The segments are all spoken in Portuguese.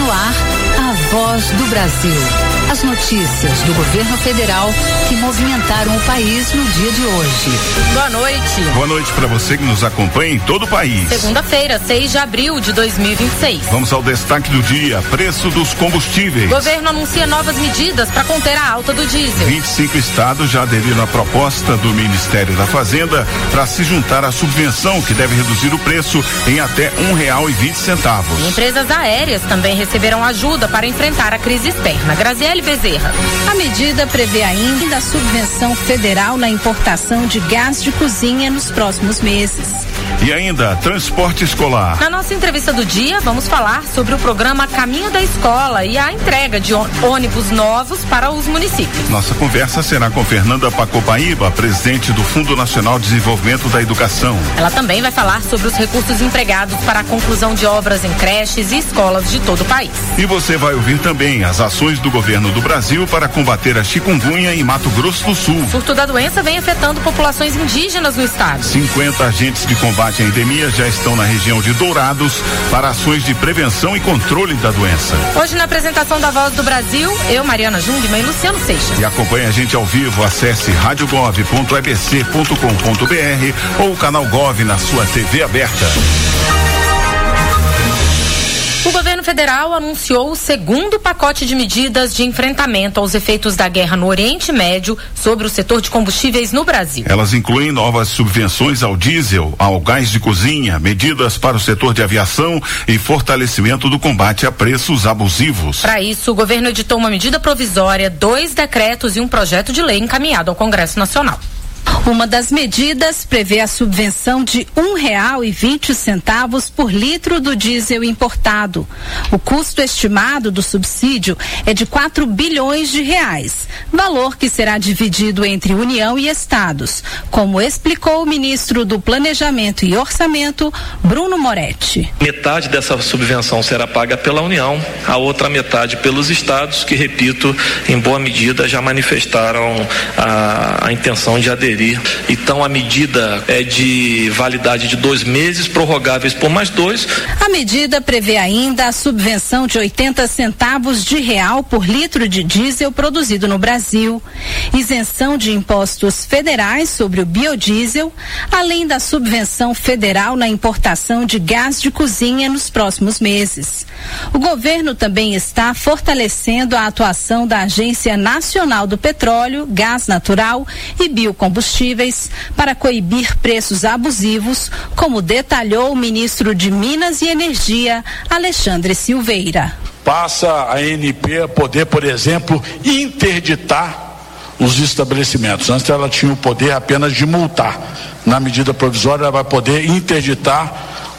No ar, a Voz do Brasil. As notícias do governo federal que movimentaram o país no dia de hoje. Boa noite. Boa noite para você que nos acompanha em todo o país. Segunda-feira, 6 de abril de 2026. Vamos ao destaque do dia: preço dos combustíveis. Governo anuncia novas medidas para conter a alta do diesel. 25 estados já aderiram à proposta do Ministério da Fazenda para se juntar à subvenção que deve reduzir o preço em até R$1,20. Empresas aéreas também receberão ajuda para enfrentar a crise externa. Graziele Bezerra. A medida prevê ainda a subvenção federal na importação de gás de cozinha nos próximos meses. E ainda, transporte escolar. Na nossa entrevista do dia, vamos falar sobre o programa Caminho da Escola e a entrega de ônibus novos para os municípios. Nossa conversa será com Fernanda Pacopaíba, presidente do Fundo Nacional de Desenvolvimento da Educação. Ela também vai falar sobre os recursos empregados para a conclusão de obras em creches e escolas de todo o país. E você vai ouvir também as ações do governo do Brasil para combater a chikungunya em Mato Grosso do Sul. O surto da doença vem afetando populações indígenas no estado. 50 agentes de combate à endemia já estão na região de Dourados para ações de prevenção e controle da doença. Hoje, na apresentação da Voz do Brasil, eu, Mariana Jungmann e Luciano Seixas. E acompanhe a gente ao vivo, acesse radiogov.ebc.com.br ou o canal Gov na sua TV aberta. O governo federal anunciou o segundo pacote de medidas de enfrentamento aos efeitos da guerra no Oriente Médio sobre o setor de combustíveis no Brasil. Elas incluem novas subvenções ao diesel, ao gás de cozinha, medidas para o setor de aviação e fortalecimento do combate a preços abusivos. Para isso, o governo editou uma medida provisória, 2 decretos e um projeto de lei encaminhado ao Congresso Nacional. Uma das medidas prevê a subvenção de R$1,20 por litro do diesel importado. O custo estimado do subsídio é de R$4 bilhões, valor que será dividido entre União e estados, como explicou o ministro do Planejamento e Orçamento, Bruno Moretti. Metade dessa subvenção será paga pela União, a outra metade pelos estados, que, repito, em boa medida já manifestaram a intenção de aderir. Então a medida é de validade de 2 meses, prorrogáveis por mais 2. A medida prevê ainda a subvenção de 80 centavos de real por litro de diesel produzido no Brasil, isenção de impostos federais sobre o biodiesel, além da subvenção federal na importação de gás de cozinha nos próximos meses. O governo também está fortalecendo a atuação da Agência Nacional do Petróleo, Gás Natural e Biocombustíveis para coibir preços abusivos, como detalhou o ministro de Minas e Energia, Alexandre Silveira. Passa a ANP a poder, por exemplo, interditar os estabelecimentos. Antes ela tinha o poder apenas de multar. Na medida provisória ela vai poder interditar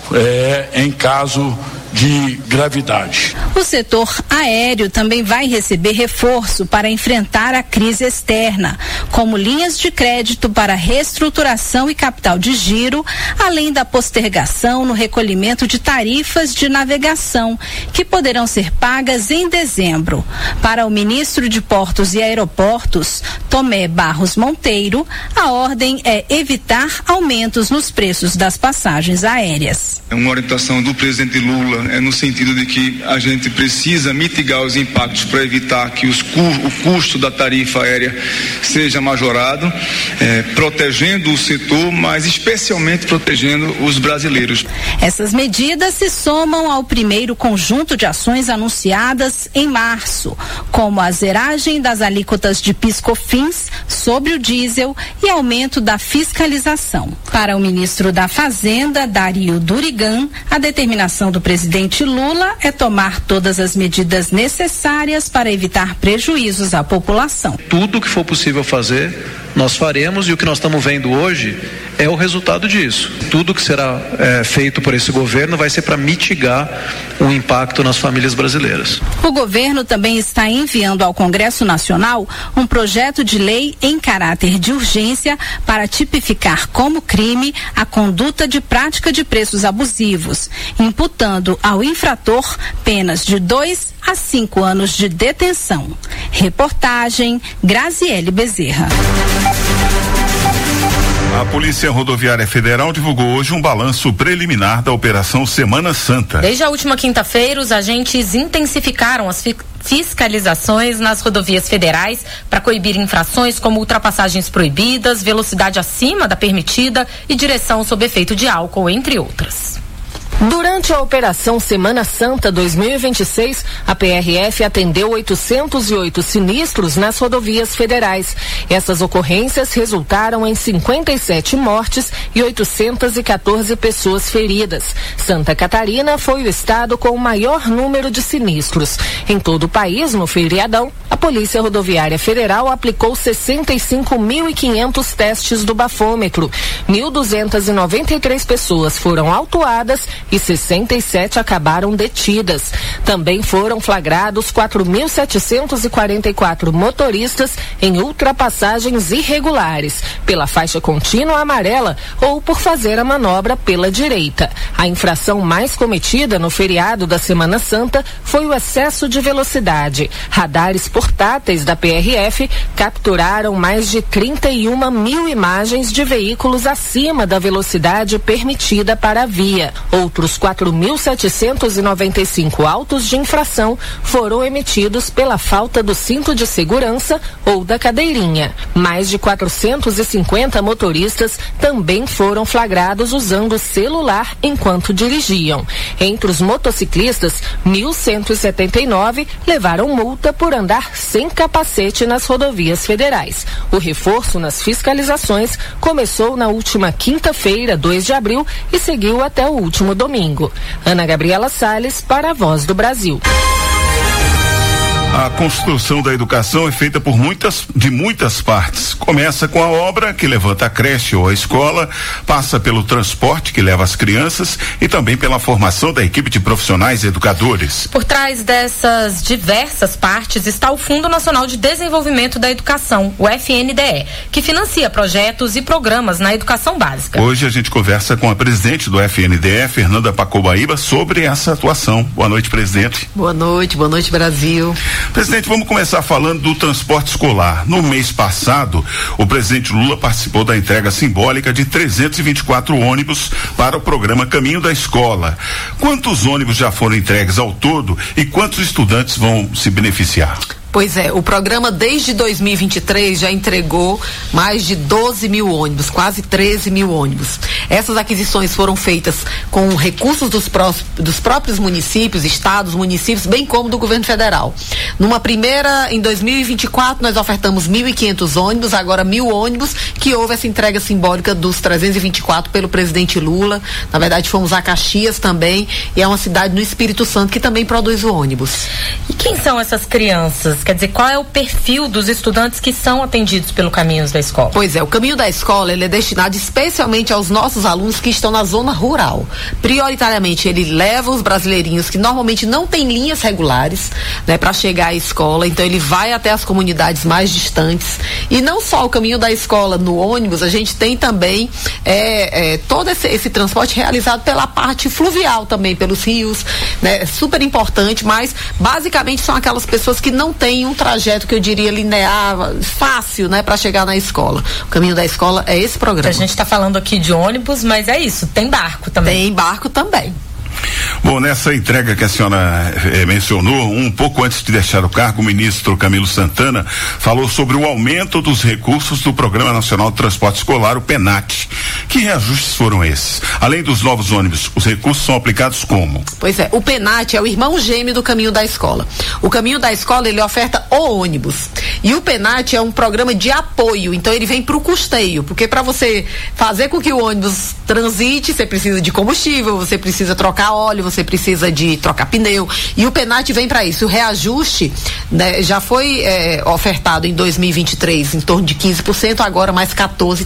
em caso de gravidade. O setor aéreo também vai receber reforço para enfrentar a crise externa, como linhas de crédito para reestruturação e capital de giro, além da postergação no recolhimento de tarifas de navegação, que poderão ser pagas em dezembro. Para o ministro de Portos e Aeroportos, Tomé Barros Monteiro, a ordem é evitar aumentos nos preços das passagens aéreas. É uma orientação do presidente Lula, no sentido de que a gente precisa mitigar os impactos para evitar que o custo da tarifa aérea seja majorado, protegendo o setor, mas especialmente protegendo os brasileiros. Essas medidas se somam ao primeiro conjunto de ações anunciadas em março, como a zeragem das alíquotas de PIS/COFINS sobre o diesel e aumento da fiscalização. Para o ministro da Fazenda, Dario Durigan, a determinação do presidente Lula é tomar todas as medidas necessárias para evitar prejuízos à população. Tudo o que for possível fazer, nós faremos, e o que nós estamos vendo hoje é o resultado disso. Tudo que será feito por esse governo vai ser para mitigar o impacto nas famílias brasileiras. O governo também está enviando ao Congresso Nacional um projeto de lei em caráter de urgência para tipificar como crime a conduta de prática de preços abusivos, imputando ao infrator penas de 2 a 5 anos de detenção. Reportagem Graziele Bezerra. A Polícia Rodoviária Federal divulgou hoje um balanço preliminar da Operação Semana Santa. Desde a última quinta-feira, os agentes intensificaram as fiscalizações nas rodovias federais para coibir infrações como ultrapassagens proibidas, velocidade acima da permitida e direção sob efeito de álcool, entre outras. Durante a Operação Semana Santa 2026, a PRF atendeu 808 sinistros nas rodovias federais. Essas ocorrências resultaram em 57 mortes e 814 pessoas feridas. Santa Catarina foi o estado com o maior número de sinistros. Em todo o país, no feriadão, a Polícia Rodoviária Federal aplicou 65.500 testes do bafômetro. 1.293 pessoas foram autuadas e 67 acabaram detidas. Também foram flagrados 4.744 motoristas em ultrapassagens irregulares, pela faixa contínua amarela ou por fazer a manobra pela direita. A infração mais cometida no feriado da Semana Santa foi o excesso de velocidade. Radares portáteis da PRF capturaram mais de 31 mil imagens de veículos acima da velocidade permitida para a via. Outros 4.795 autos de infração foram emitidos pela falta do cinto de segurança ou da cadeirinha. Mais de 450 motoristas também foram flagrados usando celular enquanto dirigiam. Entre os motociclistas, 1.179 levaram multa por andar sem capacete nas rodovias federais. O reforço nas fiscalizações começou na última quinta-feira, 2 de abril, e seguiu até o último domingo. Ana Gabriela Salles para a Voz do Brasil. A construção da educação é feita de muitas partes. Começa com a obra que levanta a creche ou a escola, passa pelo transporte que leva as crianças e também pela formação da equipe de profissionais e educadores. Por trás dessas diversas partes está o Fundo Nacional de Desenvolvimento da Educação, o FNDE, que financia projetos e programas na educação básica. Hoje a gente conversa com a presidente do FNDE, Fernanda Pacobaíba, sobre essa atuação. Boa noite, presidente. Boa noite Brasil. Presidente, vamos começar falando do transporte escolar. No mês passado, o presidente Lula participou da entrega simbólica de 324 ônibus para o programa Caminho da Escola. Quantos ônibus já foram entregues ao todo e quantos estudantes vão se beneficiar? Pois é, o programa desde 2023 já entregou mais de 12 mil ônibus, quase 13 mil ônibus. Essas aquisições foram feitas com recursos dos próprios municípios, estados, municípios, bem como do governo federal. Numa primeira, em 2024, nós ofertamos 1.500 ônibus, agora 1.000 ônibus, que houve essa entrega simbólica dos 324 pelo presidente Lula. Na verdade, fomos a Caxias também, e é uma cidade no Espírito Santo que também produz o ônibus. E quem são essas crianças? Quer dizer, qual é o perfil dos estudantes que são atendidos pelo Caminhos da Escola? Pois é, o Caminho da Escola, ele é destinado especialmente aos nossos alunos que estão na zona rural. Prioritariamente, ele leva os brasileirinhos que normalmente não têm linhas regulares, né, para chegar à escola, então ele vai até as comunidades mais distantes. E não só o Caminho da Escola no ônibus, a gente tem também todo esse transporte realizado pela parte fluvial também, pelos rios, né, super importante, mas basicamente são aquelas pessoas que não têm um trajeto que eu diria linear, fácil, né, para chegar na escola. O Caminho da Escola é esse programa. A gente está falando aqui de ônibus, mas é isso, tem barco também. Tem barco também. Bom, nessa entrega que a senhora mencionou, um pouco antes de deixar o cargo, o ministro Camilo Santana falou sobre o aumento dos recursos do Programa Nacional de Transporte Escolar, o PENAT. Que reajustes foram esses? Além dos novos ônibus, os recursos são aplicados como? Pois é, o PENAT é o irmão gêmeo do Caminho da Escola. O Caminho da Escola, ele oferta o ônibus. E o PENAT é um programa de apoio, então ele vem para o custeio, porque para você fazer com que o ônibus transite, você precisa de combustível, você precisa trocar óleo, você precisa de trocar pneu, e o PENAT vem para isso. O reajuste, né, já foi ofertado em 2023 em torno de 15%, agora mais 14%,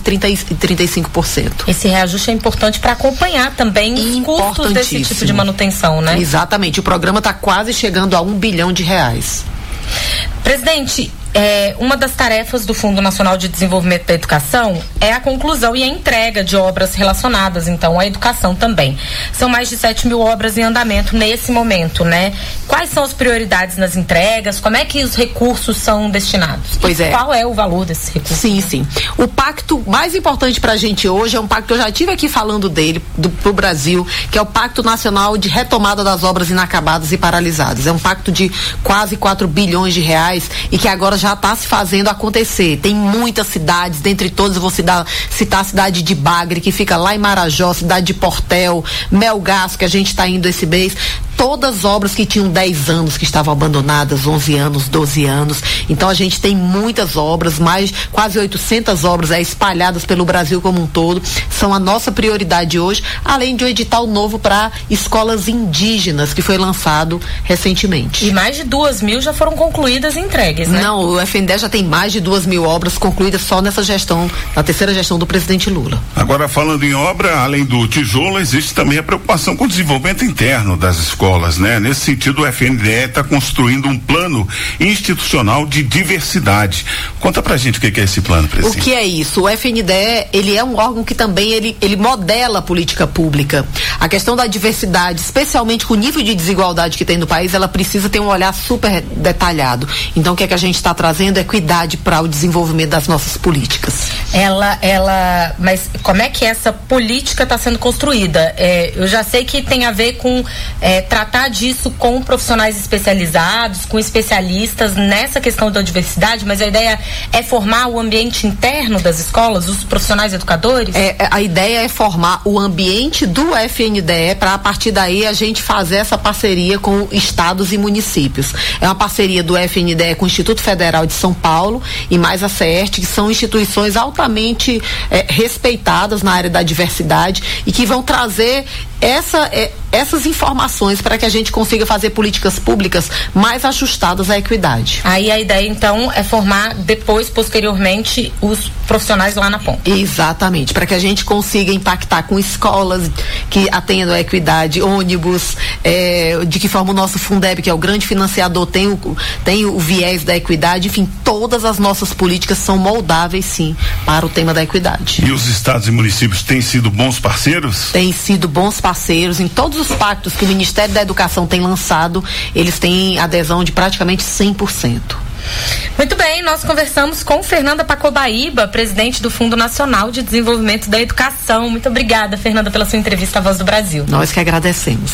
35%. Esse reajuste é importante para acompanhar também os custos desse tipo de manutenção, né? Exatamente, o programa está quase chegando a R$1 bilhão. Presidente, uma das tarefas do Fundo Nacional de Desenvolvimento da Educação é a conclusão e a entrega de obras relacionadas, então, à educação também. São mais de 7.000 obras em andamento nesse momento, né? Quais são as prioridades nas entregas? Como é que os recursos são destinados? Pois é. Qual é o valor desse recurso? Sim. O pacto mais importante pra gente hoje é um pacto que eu já estive aqui falando dele, pro Brasil, que é o Pacto Nacional de Retomada das Obras Inacabadas e Paralisadas. É um pacto de quase 4 bilhões de reais e que agora já está se fazendo acontecer. Tem muitas cidades, dentre todas eu vou citar a cidade de Bagre, que fica lá em Marajó, cidade de Portel, Melgaço, que a gente está indo esse mês. Todas obras que tinham 10 anos, que estavam abandonadas, 11 anos, 12 anos. Então a gente tem muitas obras, quase 800 obras espalhadas pelo Brasil como um todo. São a nossa prioridade hoje, além de um edital novo para escolas indígenas, que foi lançado recentemente. E mais de 2.000 já foram concluídas e entregues, né? Não, o FNDE já tem mais de 2.000 obras concluídas só nessa gestão, na terceira gestão do presidente Lula. Agora, falando em obra, além do tijolo, existe também a preocupação com o desenvolvimento interno das escolas, né? Nesse sentido, o FNDE está construindo um plano institucional de diversidade. Conta pra gente o que é esse plano, presidente. O que é isso? O FNDE, ele é um órgão que também ele modela a política pública. A questão da diversidade, especialmente com o nível de desigualdade que tem no país, ela precisa ter um olhar super detalhado. Então, o que é que a gente está trazendo? Equidade para o desenvolvimento das nossas políticas. Mas como é que essa política está sendo construída? Eu já sei que tem a ver com tratar disso com profissionais especializados, com especialistas nessa questão da diversidade, mas a ideia é formar o ambiente interno das escolas, os profissionais educadores? A ideia é formar o ambiente do FNDE para, a partir daí, a gente fazer essa parceria com estados e municípios. É uma parceria do FNDE com o Instituto Federal de São Paulo e mais a CERT, que são instituições altamente respeitadas na área da diversidade e que vão trazer essas informações para que a gente consiga fazer políticas públicas mais ajustadas à equidade. Aí a ideia, então, é formar posteriormente, os profissionais lá na ponta. Exatamente, para que a gente consiga impactar com escolas que atendam à equidade, ônibus, de que forma o nosso Fundeb, que é o grande financiador, tem o viés da equidade, enfim, todas as nossas políticas são moldáveis, sim, para o tema da equidade. E os estados e municípios têm sido bons parceiros? Têm sido bons parceiros em todos os pactos que o Ministério da Educação tem lançado, eles têm adesão de praticamente 100%. Muito bem, nós conversamos com Fernanda Pacobaíba, presidente do Fundo Nacional de Desenvolvimento da Educação. Muito obrigada, Fernanda, pela sua entrevista à Voz do Brasil. Nós que agradecemos.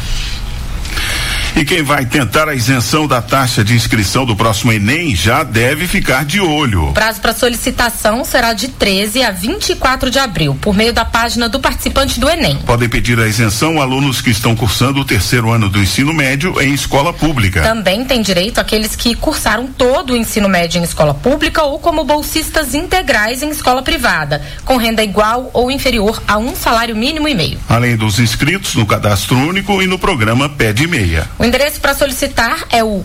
E quem vai tentar a isenção da taxa de inscrição do próximo Enem já deve ficar de olho. O prazo para solicitação será de 13 a 24 de abril, por meio da página do participante do Enem. Podem pedir a isenção alunos que estão cursando o 3º ano do ensino médio em escola pública. Também tem direito aqueles que cursaram todo o ensino médio em escola pública ou como bolsistas integrais em escola privada, com renda igual ou inferior a um salário mínimo e meio. Além dos inscritos no cadastro único e no programa Pede Meia. O endereço para solicitar é o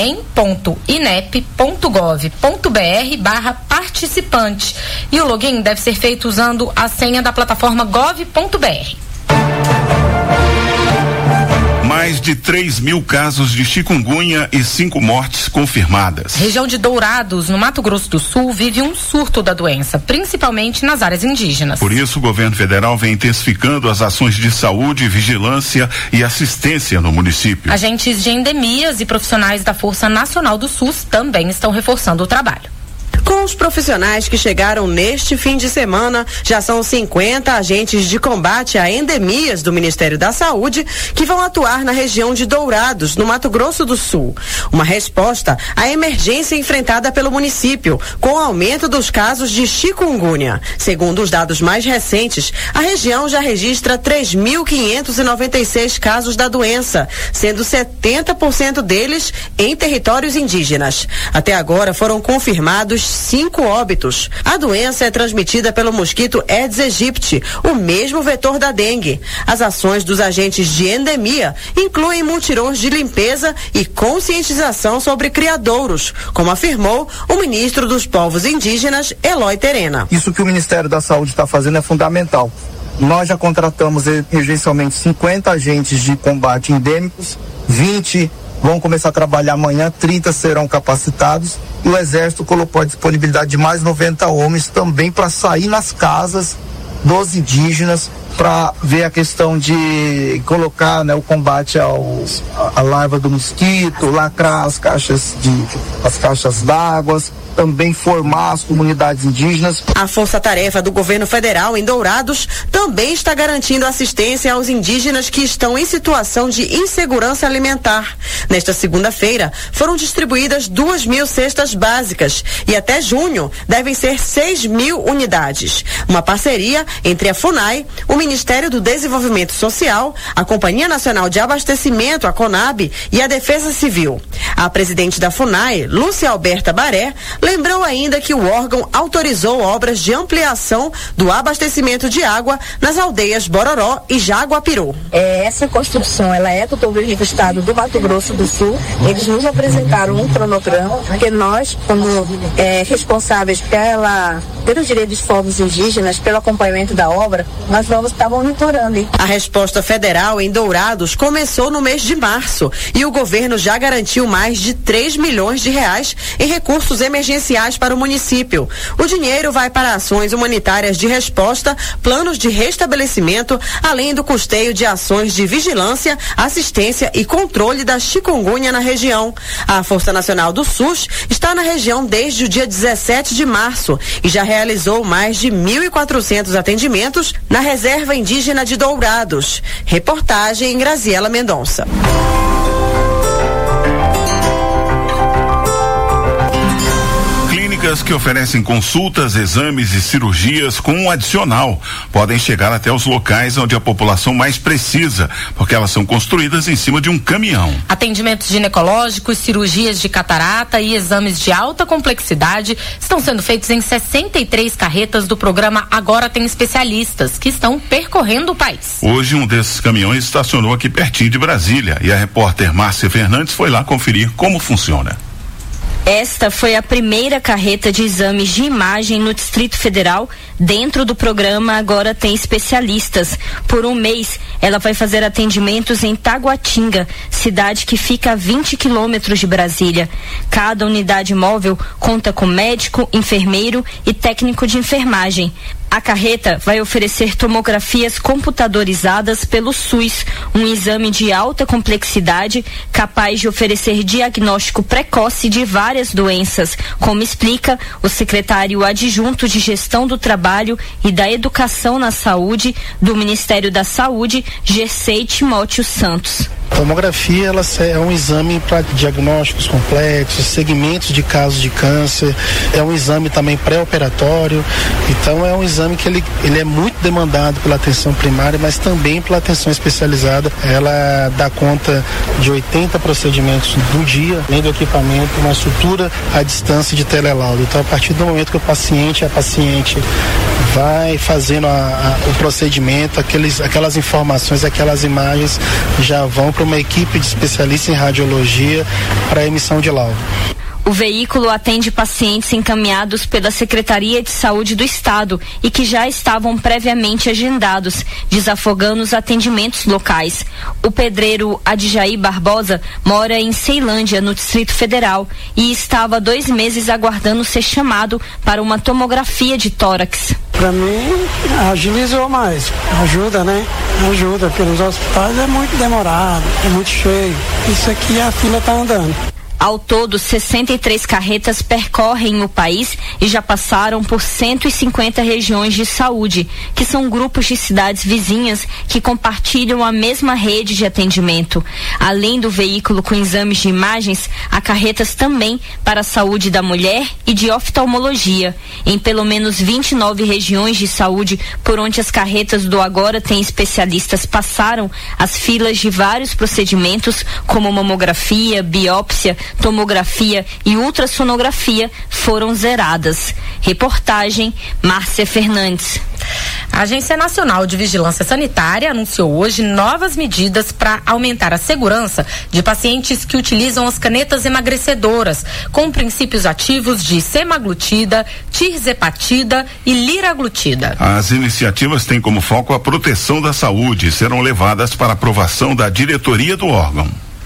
enem.inep.gov.br/participante e o login deve ser feito usando a senha da plataforma gov.br. Mais de 3.000 casos de chikungunya e 5 mortes confirmadas. Região de Dourados, no Mato Grosso do Sul, vive um surto da doença, principalmente nas áreas indígenas. Por isso, o governo federal vem intensificando as ações de saúde, vigilância e assistência no município. Agentes de endemias e profissionais da Força Nacional do SUS também estão reforçando o trabalho. Com os profissionais que chegaram neste fim de semana, já são 50 agentes de combate a endemias do Ministério da Saúde que vão atuar na região de Dourados, no Mato Grosso do Sul. Uma resposta à emergência enfrentada pelo município, com o aumento dos casos de chikungunya. Segundo os dados mais recentes, a região já registra 3.596 casos da doença, sendo 70% deles em territórios indígenas. Até agora foram confirmados 5 óbitos. A doença é transmitida pelo mosquito Aedes aegypti, o mesmo vetor da dengue. As ações dos agentes de endemia incluem mutirões de limpeza e conscientização sobre criadouros, como afirmou o ministro dos Povos Indígenas, Eloy Terena. Isso que o Ministério da Saúde está fazendo é fundamental. Nós já contratamos emergencialmente 50 agentes de combate endêmicos, 20 vão começar a trabalhar amanhã, 30 serão capacitados, e o Exército colocou a disponibilidade de mais 90 homens também para sair nas casas dos indígenas para ver a questão de colocar, né, o combate à larva do mosquito, lacrar as caixas d'água, também formar as comunidades indígenas. A força-tarefa do governo federal em Dourados também está garantindo assistência aos indígenas que estão em situação de insegurança alimentar. Nesta segunda-feira, foram distribuídas 2.000 cestas básicas e até junho devem ser 6.000 unidades. Uma parceria entre a FUNAI, o Ministério do Desenvolvimento Social, a Companhia Nacional de Abastecimento, a CONAB, e a Defesa Civil. A presidente da FUNAI, Lúcia Alberta Baré, lembrou ainda que o órgão autorizou obras de ampliação do abastecimento de água nas aldeias Bororó e Jaguapiru. Essa construção, ela é do governo do estado do Mato Grosso do Sul. Eles nos apresentaram um cronograma, porque nós, como responsáveis pelos direitos dos povos indígenas, pelo acompanhamento da obra, nós vamos estar monitorando. Hein? A resposta federal em Dourados começou no mês de março e o governo já garantiu mais de 3 milhões de reais em recursos emergenciais para o município. O dinheiro vai para ações humanitárias de resposta, planos de restabelecimento, além do custeio de ações de vigilância, assistência e controle da chikungunya na região. A Força Nacional do SUS está na região desde o dia 17 de março e já realizou mais de 1.400 atendimentos na Reserva Indígena de Dourados. Reportagem Graziela Mendonça. Que oferecem consultas, exames e cirurgias com um adicional. Podem chegar até os locais onde a população mais precisa, porque elas são construídas em cima de um caminhão. Atendimentos ginecológicos, cirurgias de catarata e exames de alta complexidade estão sendo feitos em 63 carretas do programa Agora Tem Especialistas, que estão percorrendo o país. Hoje um desses caminhões estacionou aqui pertinho de Brasília e a repórter Márcia Fernandes foi lá conferir como funciona. Esta foi a primeira carreta de exames de imagem no Distrito Federal dentro do programa Agora Tem Especialistas. Por um mês, ela vai fazer atendimentos em Taguatinga, cidade que fica a 20 quilômetros de Brasília. Cada unidade móvel conta com médico, enfermeiro e técnico de enfermagem. A carreta vai oferecer tomografias computadorizadas pelo SUS, um exame de alta complexidade capaz de oferecer diagnóstico precoce de várias doenças, como explica o secretário adjunto de Gestão do Trabalho e da Educação na Saúde do Ministério da Saúde, Gersey Timóteo Santos. A tomografia ela é um exame para diagnósticos complexos, segmentos de casos de câncer, é um exame também pré-operatório, então é um exame que ele é muito demandado pela atenção primária, mas também pela atenção especializada. Ela dá conta de 80 procedimentos do dia, além do equipamento, uma estrutura à distância de telelaudo. Então, a partir do momento que a paciente vai fazendo o procedimento, aquelas informações, aquelas imagens já vão para uma equipe de especialistas em radiologia para emissão de laudo. O veículo atende pacientes encaminhados pela Secretaria de Saúde do Estado e que já estavam previamente agendados, desafogando os atendimentos locais. O pedreiro Adjaí Barbosa mora em Ceilândia, no Distrito Federal, e estava há 2 meses aguardando ser chamado para uma tomografia de tórax. Para mim, agilizou mais. Ajuda, né? Ajuda, porque nos hospitais é muito demorado, é muito cheio. Isso aqui a fila tá andando. Ao todo, 63 carretas percorrem o país e já passaram por 150 regiões de saúde, que são grupos de cidades vizinhas que compartilham a mesma rede de atendimento. Além do veículo com exames de imagens, há carretas também para a saúde da mulher e de oftalmologia. Em pelo menos 29 regiões de saúde por onde as carretas do Agora Tem Especialistas passaram, as filas de vários procedimentos, como mamografia, biópsia, tomografia e ultrassonografia foram zeradas. Reportagem Márcia Fernandes. A Agência Nacional de Vigilância Sanitária anunciou hoje novas medidas para aumentar a segurança de pacientes que utilizam as canetas emagrecedoras, com princípios ativos de semaglutida, tirzepatida e liraglutida. As iniciativas têm como foco a proteção da saúde e serão levadas para aprovação da diretoria do órgão.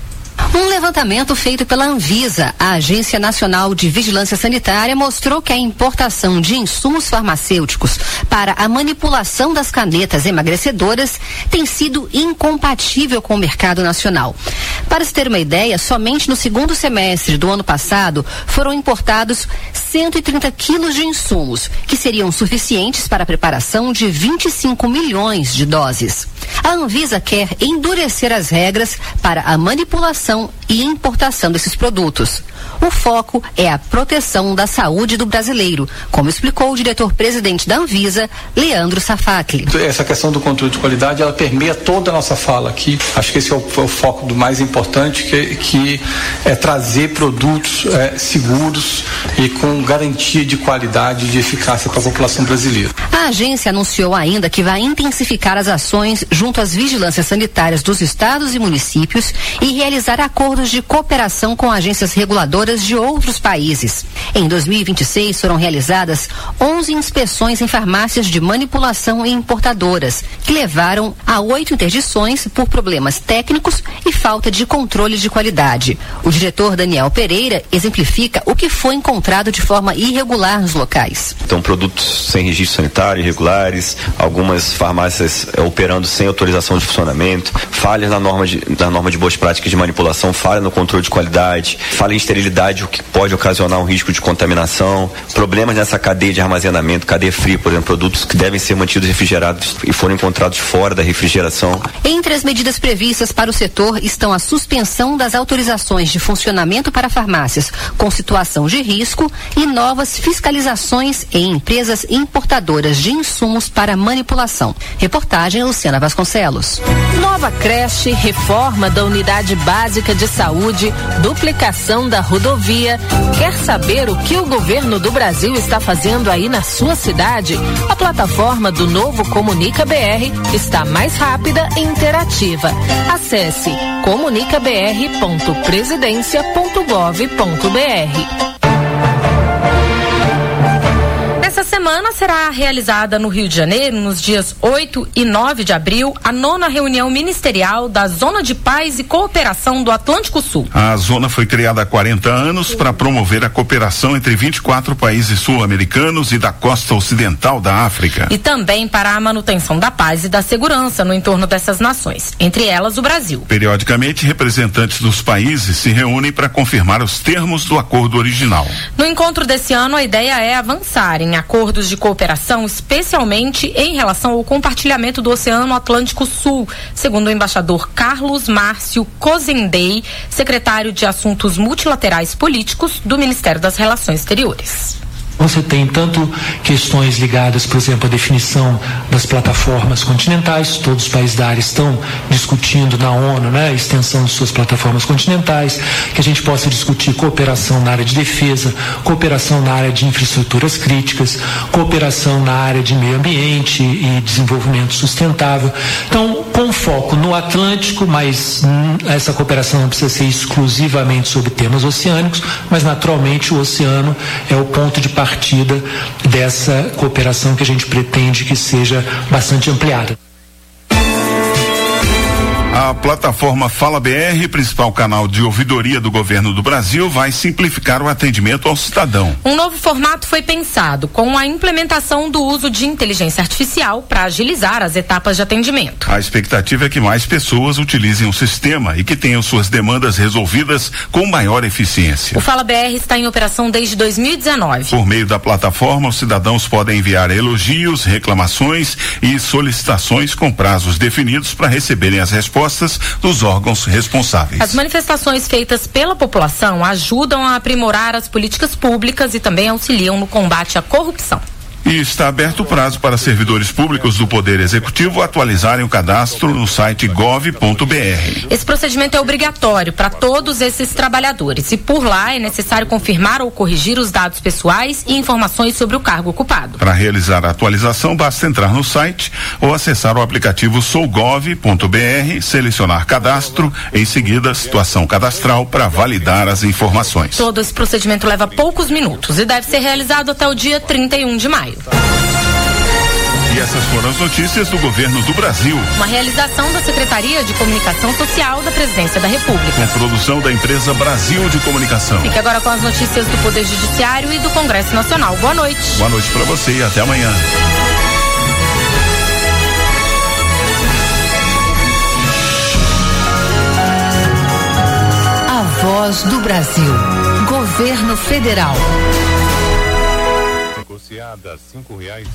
Um levantamento feito pela Anvisa, a Agência Nacional de Vigilância Sanitária, mostrou que a importação de insumos farmacêuticos para a manipulação das canetas emagrecedoras tem sido incompatível com o mercado nacional. Para se ter uma ideia, somente no segundo semestre do ano passado foram importados 130 quilos de insumos, que seriam suficientes para a preparação de 25 milhões de doses. A Anvisa quer endurecer as regras para a manipulação e importação desses produtos. O foco é a proteção da saúde do brasileiro, como explicou o diretor-presidente da Anvisa, Leandro Safatli. Essa questão do controle de qualidade, ela permeia toda a nossa fala aqui. Acho que esse é o foco do mais importante, que é trazer produtos seguros e com garantia de qualidade e de eficácia para a população brasileira. A agência anunciou ainda que vai intensificar as ações junto às vigilâncias sanitárias dos estados e municípios e realizar acordos de cooperação com agências reguladoras de outros países. Em 2026 foram realizadas 11 inspeções em farmácias de manipulação e importadoras, que levaram a 8 interdições por problemas técnicos e falta de controle de qualidade. O diretor Daniel Pereira exemplifica o que foi encontrado de forma irregular nos locais. Então, produtos sem registro sanitário, irregulares, algumas farmácias operando sem autorização de funcionamento, falhas na norma de boas práticas de manipulação, falha no controle de qualidade, falha em esterilidade, o que pode ocasionar um risco de contaminação, problemas nessa cadeia de armazenamento, cadeia fria, por exemplo, produtos que devem ser mantidos refrigerados e foram encontrados fora da refrigeração. Entre as medidas previstas para o setor estão a suspensão das autorizações de funcionamento para farmácias com situação de risco e novas fiscalizações em empresas importadoras de insumos para manipulação. Reportagem Luciana Vasconcelos. Nova creche, reforma da unidade básica de saúde, duplicação da rodovia. Quer saber o que o governo do Brasil está fazendo aí na sua cidade? A plataforma do novo Comunica BR está mais rápida e interativa. Acesse comunicabr.presidencia.gov.br. Essa semana será realizada no Rio de Janeiro, nos dias 8 e 9 de abril, a 9ª reunião ministerial da Zona de Paz e Cooperação do Atlântico Sul. A zona foi criada há 40 anos para promover a cooperação entre 24 países sul-americanos e da costa ocidental da África. E também para a manutenção da paz e da segurança no entorno dessas nações, entre elas o Brasil. Periodicamente, representantes dos países se reúnem para confirmar os termos do acordo original. No encontro desse ano, a ideia é avançar em acordos de cooperação, especialmente em relação ao compartilhamento do Oceano Atlântico Sul, segundo o embaixador Carlos Márcio Cozendei, secretário de Assuntos Multilaterais Políticos do Ministério das Relações Exteriores. Você tem tanto questões ligadas, por exemplo, à definição das plataformas continentais. Todos os países da área estão discutindo na ONU, a extensão de suas plataformas continentais, que a gente possa discutir cooperação na área de defesa, cooperação na área de infraestruturas críticas, cooperação na área de meio ambiente e desenvolvimento sustentável. Então, com foco no Atlântico, mas essa cooperação não precisa ser exclusivamente sobre temas oceânicos, mas naturalmente o oceano é o ponto de partida dessa cooperação que a gente pretende que seja bastante ampliada. A plataforma Fala BR, principal canal de ouvidoria do governo do Brasil, vai simplificar o atendimento ao cidadão. Um novo formato foi pensado com a implementação do uso de inteligência artificial para agilizar as etapas de atendimento. A expectativa é que mais pessoas utilizem o sistema e que tenham suas demandas resolvidas com maior eficiência. O Fala BR está em operação desde 2019. Por meio da plataforma, os cidadãos podem enviar elogios, reclamações e solicitações com prazos definidos para receberem as respostas dos órgãos responsáveis. As manifestações feitas pela população ajudam a aprimorar as políticas públicas e também auxiliam no combate à corrupção. E está aberto o prazo para servidores públicos do Poder Executivo atualizarem o cadastro no site gov.br. Esse procedimento é obrigatório para todos esses trabalhadores e por lá é necessário confirmar ou corrigir os dados pessoais e informações sobre o cargo ocupado. Para realizar a atualização, basta entrar no site ou acessar o aplicativo sougov.br, selecionar cadastro, em seguida situação cadastral para validar as informações. Todo esse procedimento leva poucos minutos e deve ser realizado até o dia 31 de maio. E essas foram as notícias do governo do Brasil. Uma realização da Secretaria de Comunicação Social da Presidência da República. Com produção da empresa Brasil de Comunicação. Fique agora com as notícias do Poder Judiciário e do Congresso Nacional. Boa noite. Boa noite para você e até amanhã. A Voz do Brasil. Governo Federal. Negociada R$5,14.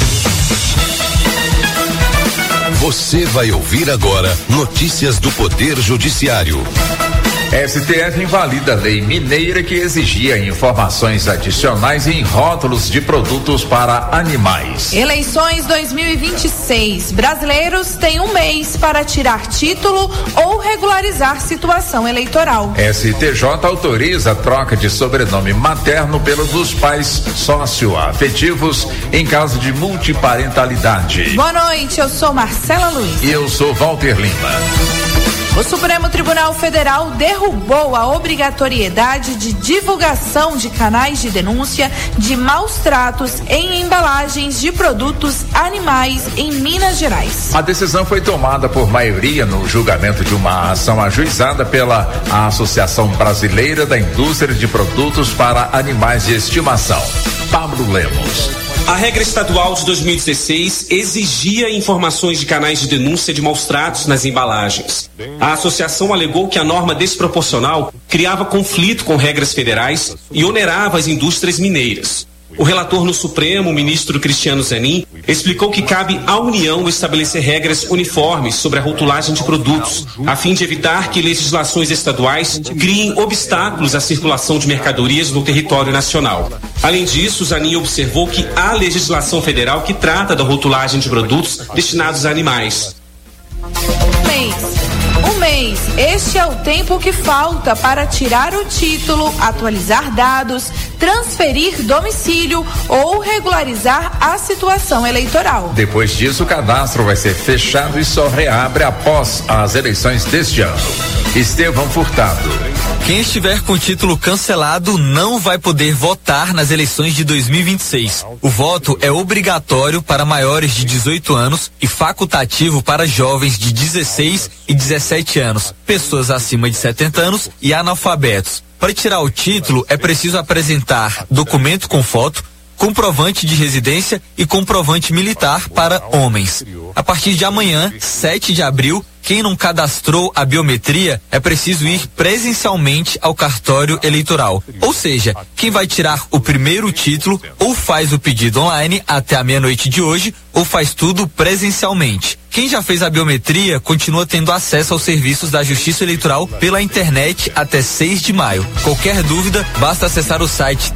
Você vai ouvir agora notícias do Poder Judiciário. STF invalida a lei mineira que exigia informações adicionais em rótulos de produtos para animais. Eleições 2026. Brasileiros têm um mês para tirar título ou regularizar situação eleitoral. STJ autoriza a troca de sobrenome materno pelo dos pais socioafetivos em caso de multiparentalidade. Boa noite, eu sou Marcela Luiz. E eu sou Walter Lima. O Supremo Tribunal Federal derrubou a obrigatoriedade de divulgação de canais de denúncia de maus tratos em embalagens de produtos animais em Minas Gerais. A decisão foi tomada por maioria no julgamento de uma ação ajuizada pela Associação Brasileira da Indústria de Produtos para Animais de Estimação. Pablo Lemos. A regra estadual de 2016 exigia informações de canais de denúncia de maus tratos nas embalagens. A associação alegou que a norma desproporcional criava conflito com regras federais e onerava as indústrias mineiras. O relator no Supremo, o ministro Cristiano Zanin, explicou que cabe à União estabelecer regras uniformes sobre a rotulagem de produtos, a fim de evitar que legislações estaduais criem obstáculos à circulação de mercadorias no território nacional. Além disso, Zanin observou que há legislação federal que trata da rotulagem de produtos destinados a animais. Um mês. Este é o tempo que falta para tirar o título, atualizar dados, transferir domicílio ou regularizar a situação eleitoral. Depois disso, o cadastro vai ser fechado e só reabre após as eleições deste ano. Estevão Furtado. Quem estiver com o título cancelado não vai poder votar nas eleições de 2026. O voto é obrigatório para maiores de 18 anos e facultativo para jovens de 16 e 17 anos, pessoas acima de 70 anos e analfabetos. Para tirar o título, é preciso apresentar documento com foto, comprovante de residência e comprovante militar para homens. A partir de amanhã, 7 de abril, quem não cadastrou a biometria é preciso ir presencialmente ao cartório eleitoral. Ou seja, quem vai tirar o primeiro título ou faz o pedido online até a meia-noite de hoje ou faz tudo presencialmente. Quem já fez a biometria continua tendo acesso aos serviços da Justiça Eleitoral pela internet até 6 de maio. Qualquer dúvida, basta acessar o site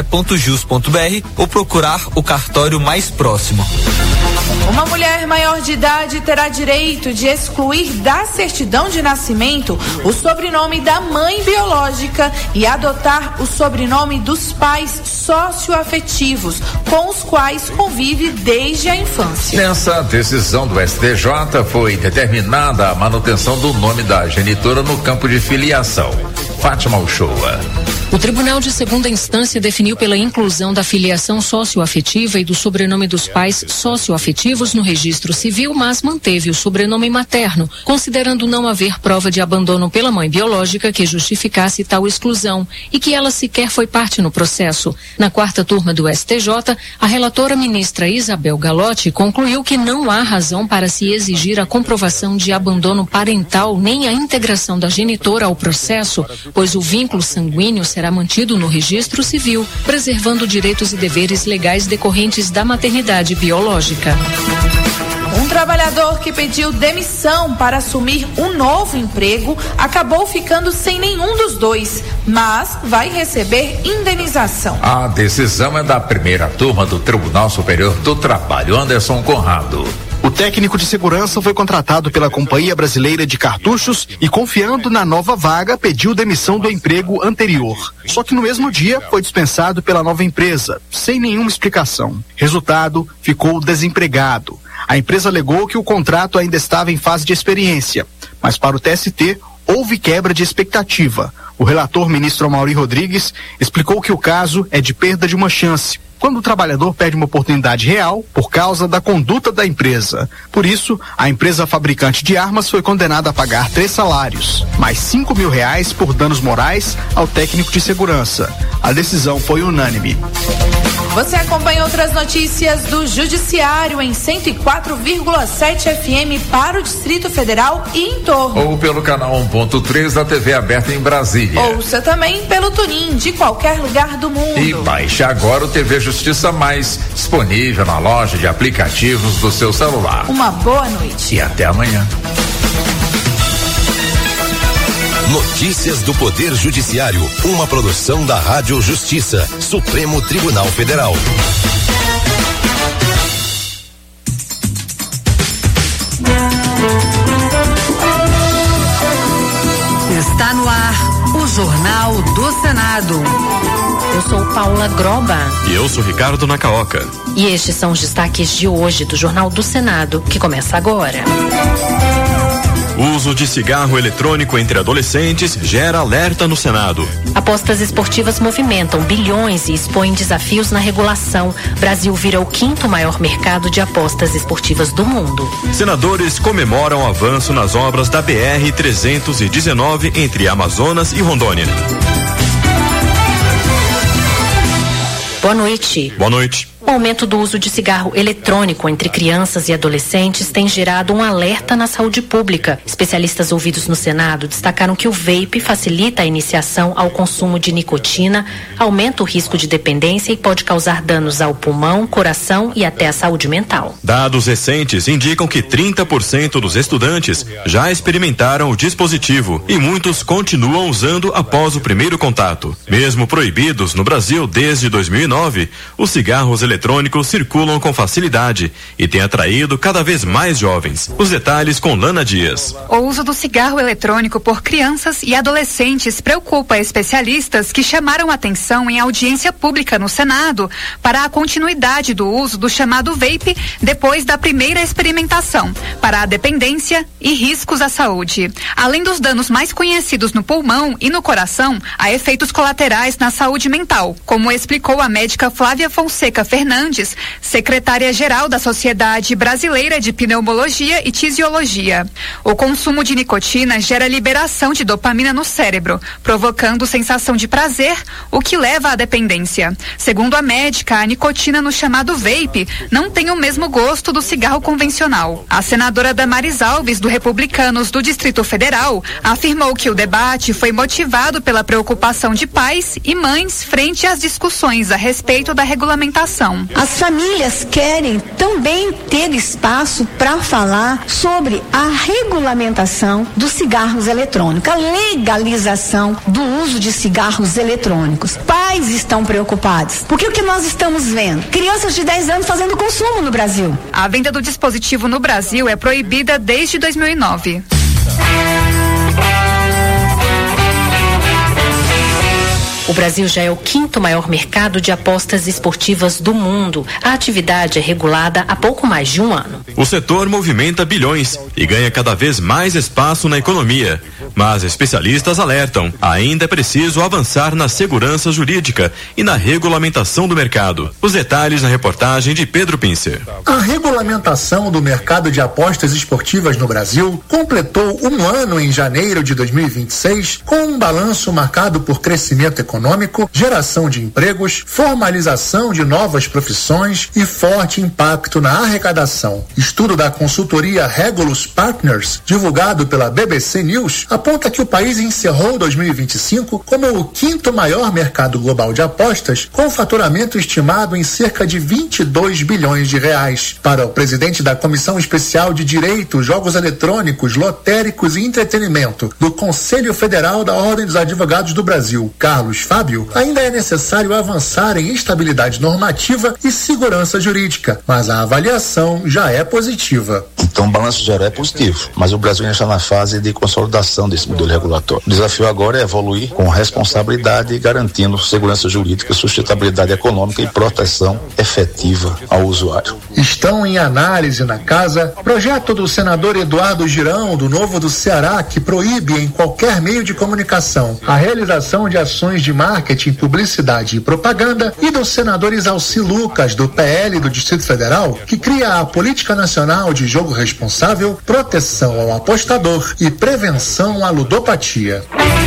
tse.jus.br ou procurar o cartório mais próximo. Uma mulher maior de idade terá direito de excluir da certidão de nascimento o sobrenome da mãe biológica e adotar o sobrenome dos pais socioafetivos, com os quais convive desde a infância. Nessa decisão do STJ foi determinada a manutenção do nome da genitora no campo de filiação. Fátima Uchoa. O Tribunal de Segunda Instância definiu pela inclusão da filiação socioafetiva e do sobrenome dos pais socioafetivos no registro civil, mas manteve o sobrenome materno, considerando não haver prova de abandono pela mãe biológica que justificasse tal exclusão e que ela sequer foi parte no processo. Na quarta turma do STJ, a relatora ministra Isabel Galotti concluiu que não há razão para se exigir a comprovação de abandono parental nem a integração da genitora ao processo, pois o vínculo sanguíneo será mantido no registro civil, preservando direitos e deveres legais decorrentes da maternidade biológica. Um trabalhador que pediu demissão para assumir um novo emprego acabou ficando sem nenhum dos dois, mas vai receber indenização. A decisão é da primeira turma do Tribunal Superior do Trabalho. Anderson Conrado. O técnico de segurança foi contratado pela Companhia Brasileira de Cartuchos e, confiando na nova vaga, pediu demissão do emprego anterior. Só que no mesmo dia foi dispensado pela nova empresa, sem nenhuma explicação. Resultado, ficou desempregado. A empresa alegou que o contrato ainda estava em fase de experiência, mas para o TST houve quebra de expectativa. O relator, ministro Amaury Rodrigues, explicou que o caso é de perda de uma chance. quando o trabalhador perde uma oportunidade real por causa da conduta da empresa. Por isso, a empresa fabricante de armas foi condenada a pagar 3 salários, mais R$5.000 por danos morais ao técnico de segurança. A decisão foi unânime. Você acompanha outras notícias do Judiciário em 104,7 FM para o Distrito Federal e em torno. Ou pelo canal 1.3 da TV aberta em Brasília. Ouça também pelo TuneIn de qualquer lugar do mundo. E baixe agora o TV Justiça Mais, disponível na loja de aplicativos do seu celular. Uma boa noite. E até amanhã. Notícias do Poder Judiciário, uma produção da Rádio Justiça, Supremo Tribunal Federal. Está no ar o Jornal do Senado. Eu sou Paula Groba. E eu sou Ricardo Nacaoca. E estes são os destaques de hoje do Jornal do Senado, que começa agora. O uso de cigarro eletrônico entre adolescentes gera alerta no Senado. Apostas esportivas movimentam bilhões e expõem desafios na regulação. Brasil vira o 5º maior mercado de apostas esportivas do mundo. Senadores comemoram o avanço nas obras da BR-319 entre Amazonas e Rondônia. Boa noite. Boa noite. O aumento do uso de cigarro eletrônico entre crianças e adolescentes tem gerado um alerta na saúde pública. Especialistas ouvidos no Senado destacaram que o vape facilita a iniciação ao consumo de nicotina, aumenta o risco de dependência e pode causar danos ao pulmão, coração e até à saúde mental. Dados recentes indicam que 30% dos estudantes já experimentaram o dispositivo e muitos continuam usando após o primeiro contato. Mesmo proibidos no Brasil desde 2009, os cigarros eletrônicos circulam com facilidade e têm atraído cada vez mais jovens. Os detalhes com Lana Dias. O uso do cigarro eletrônico por crianças e adolescentes preocupa especialistas que chamaram atenção em audiência pública no Senado para a continuidade do uso do chamado vape depois da primeira experimentação, para a dependência e riscos à saúde. Além dos danos mais conhecidos no pulmão e no coração, há efeitos colaterais na saúde mental, como explicou a médica Flávia Fonseca Fernandes, secretária-geral da Sociedade Brasileira de Pneumologia e Tisiologia. O consumo de nicotina gera liberação de dopamina no cérebro, provocando sensação de prazer, o que leva à dependência. Segundo a médica, a nicotina no chamado vape não tem o mesmo gosto do cigarro convencional. A senadora Damares Alves, do Republicanos do Distrito Federal, afirmou que o debate foi motivado pela preocupação de pais e mães frente às discussões a respeito da regulamentação. As famílias querem também ter espaço para falar sobre a regulamentação dos cigarros eletrônicos, a legalização do uso de cigarros eletrônicos. Pais estão preocupados, porque o que nós estamos vendo? Crianças de 10 anos fazendo consumo no Brasil. A venda do dispositivo no Brasil é proibida desde 2009. O Brasil já é o 5º maior mercado de apostas esportivas do mundo. A atividade é regulada há pouco mais de um ano. O setor movimenta bilhões e ganha cada vez mais espaço na economia. Mas especialistas alertam, ainda é preciso avançar na segurança jurídica e na regulamentação do mercado. Os detalhes na reportagem de Pedro Pincer. A regulamentação do mercado de apostas esportivas no Brasil completou um ano em janeiro de 2026, com um balanço marcado por crescimento econômico, geração de empregos, formalização de novas profissões e forte impacto na arrecadação. Estudo da consultoria Regulus Partners, divulgado pela BBC News, aponta que o país encerrou 2025 como o 5º maior mercado global de apostas, com faturamento estimado em cerca de 22 bilhões de reais. Para o presidente da Comissão Especial de Direito, Jogos Eletrônicos, Lotéricos e Entretenimento do Conselho Federal da Ordem dos Advogados do Brasil, Carlos Fábio, ainda é necessário avançar em estabilidade normativa e segurança jurídica, mas a avaliação já é positiva. Então o balanço geral é positivo, mas o Brasil ainda está na fase de consolidação aplicação desse modelo regulatório. O desafio agora é evoluir com responsabilidade, garantindo segurança jurídica, sustentabilidade econômica e proteção efetiva ao usuário. Estão em análise na casa projeto do senador Eduardo Girão, do Novo do Ceará, que proíbe em qualquer meio de comunicação a realização de ações de marketing, publicidade e propaganda, e do senador Isalci Lucas, do PL do Distrito Federal, que cria a Política Nacional de Jogo Responsável, proteção ao apostador e prevenção à ludopatia.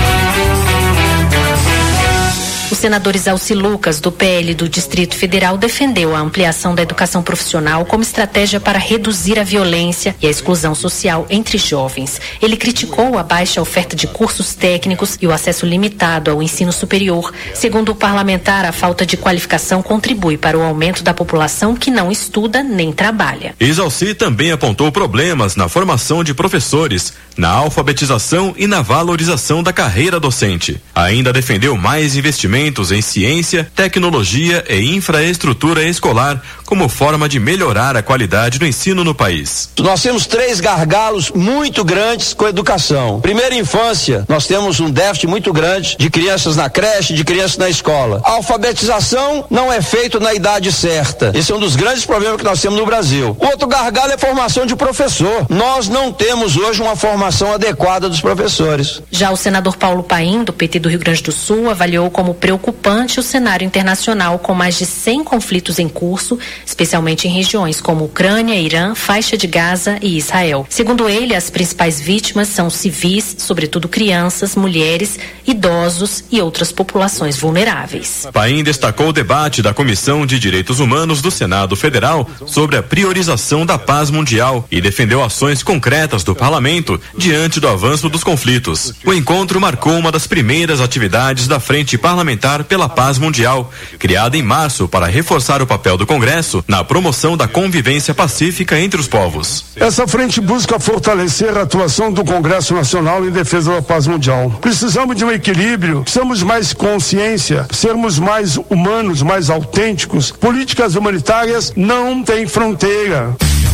O senador Isalci Lucas, do PL do Distrito Federal, defendeu a ampliação da educação profissional como estratégia para reduzir a violência e a exclusão social entre jovens. Ele criticou a baixa oferta de cursos técnicos e o acesso limitado ao ensino superior. Segundo o parlamentar, a falta de qualificação contribui para o aumento da população que não estuda nem trabalha. Isalci também apontou problemas na formação de professores, na alfabetização e na valorização da carreira docente. Ainda defendeu mais investimentos em ciência, tecnologia e infraestrutura escolar como forma de melhorar a qualidade do ensino no país. Nós temos 3 gargalos muito grandes com a educação. Primeira infância, nós temos um déficit muito grande de crianças na creche, de crianças na escola. A alfabetização não é feita na idade certa. Esse é um dos grandes problemas que nós temos no Brasil. Outro gargalo é a formação de professor. Nós não temos hoje uma formação adequada dos professores. Já o senador Paulo Paim, do PT do Rio Grande do Sul, avaliou como preocupante o cenário internacional com mais de 100 conflitos em curso, especialmente em regiões como Ucrânia, Irã, Faixa de Gaza e Israel. Segundo ele, as principais vítimas são civis, sobretudo crianças, mulheres, idosos e outras populações vulneráveis. Paim destacou o debate da Comissão de Direitos Humanos do Senado Federal sobre a priorização da paz mundial e defendeu ações concretas do parlamento diante do avanço dos conflitos. O encontro marcou uma das primeiras atividades da Frente Parlamentar pela Paz Mundial, criada em março para reforçar o papel do Congresso na promoção da convivência pacífica entre os povos. Essa frente busca fortalecer a atuação do Congresso Nacional em defesa da paz mundial. Precisamos de um equilíbrio, precisamos de mais consciência, sermos mais humanos, mais autênticos. Políticas humanitárias não têm fronteira.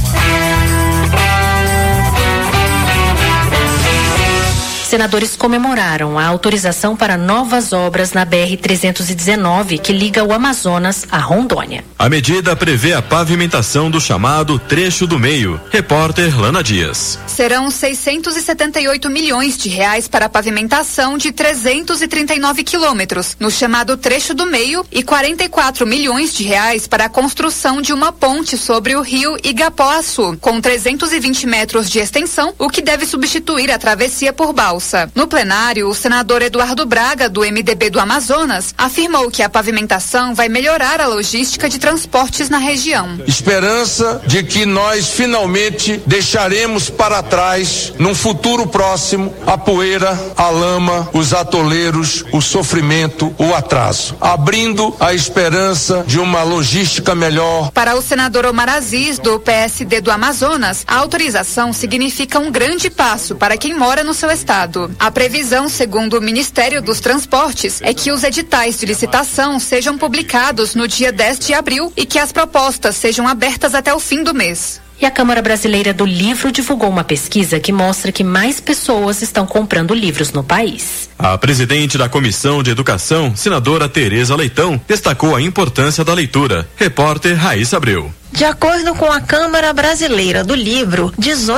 Senadores comemoraram a autorização para novas obras na BR-319, que liga o Amazonas a Rondônia. A medida prevê a pavimentação do chamado Trecho do Meio. Repórter Lana Dias. Serão 678 milhões de reais para a pavimentação de 339 quilômetros no chamado Trecho do Meio e 44 milhões de reais para a construção de uma ponte sobre o rio Igapoaçu, com 320 metros de extensão, o que deve substituir a travessia por balsa. No plenário, o senador Eduardo Braga, do MDB do Amazonas, afirmou que a pavimentação vai melhorar a logística de transportes na região. Esperança de que nós finalmente deixaremos para trás, num futuro próximo, a poeira, a lama, os atoleiros, o sofrimento, o atraso, abrindo a esperança de uma logística melhor. Para o senador Omar Aziz, do PSD do Amazonas, a autorização significa um grande passo para quem mora no seu estado. A previsão, segundo o Ministério dos Transportes, é que os editais de licitação sejam publicados no dia 10 de abril e que as propostas sejam abertas até o fim do mês. E a Câmara Brasileira do Livro divulgou uma pesquisa que mostra que mais pessoas estão comprando livros no país. A presidente da Comissão de Educação, senadora Tereza Leitão, destacou a importância da leitura. Repórter Raíssa Abreu. De acordo com a Câmara Brasileira do Livro,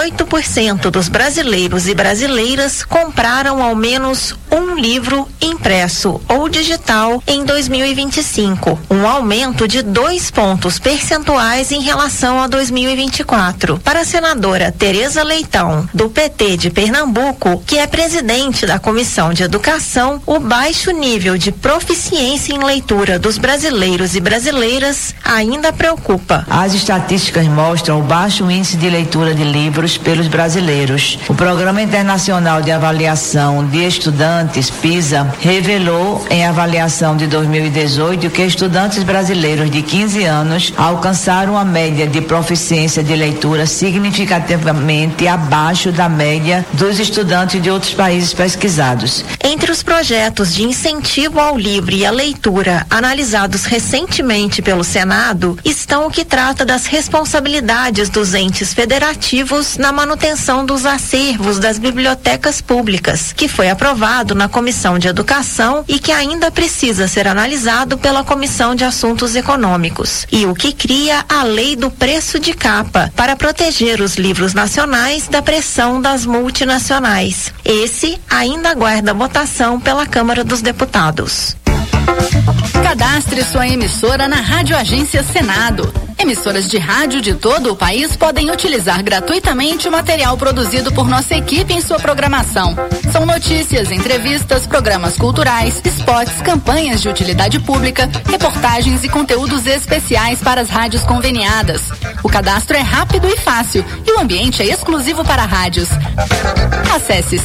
18% dos brasileiros e brasileiras compraram ao menos um livro impresso ou digital em 2025, um aumento de 2 pontos percentuais em relação a 2024. Para a senadora Tereza Leitão, do PT de Pernambuco, que é presidente da Comissão de Educação, o baixo nível de proficiência em leitura dos brasileiros e brasileiras ainda preocupa. As estatísticas mostram o baixo índice de leitura de livros pelos brasileiros. O Programa Internacional de Avaliação de Estudantes, PISA, revelou em avaliação de 2018 que estudantes brasileiros de 15 anos alcançaram uma média de proficiência de leitura significativamente abaixo da média dos estudantes de outros países pesquisados. Entre os projetos de incentivo ao livro e à leitura analisados recentemente pelo Senado estão o que traz trata das responsabilidades dos entes federativos na manutenção dos acervos das bibliotecas públicas, que foi aprovado na Comissão de Educação e que ainda precisa ser analisado pela Comissão de Assuntos Econômicos, e o que cria a Lei do Preço de Capa, para proteger os livros nacionais da pressão das multinacionais. Esse ainda aguarda votação pela Câmara dos Deputados. Cadastre sua emissora na Rádio Agência Senado. Emissoras de rádio de todo o país podem utilizar gratuitamente o material produzido por nossa equipe em sua programação. São notícias, entrevistas, programas culturais, spots, campanhas de utilidade pública, reportagens e conteúdos especiais para as rádios conveniadas. O cadastro é rápido e fácil e o ambiente é exclusivo para rádios. Acesse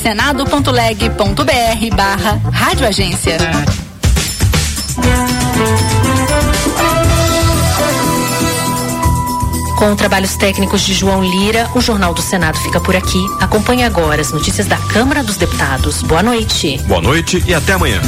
senado.leg.br/radioagência. Com trabalhos técnicos de João Lira, o Jornal do Senado fica por aqui. Acompanhe agora as notícias da Câmara dos Deputados. Boa noite. Boa noite e até amanhã.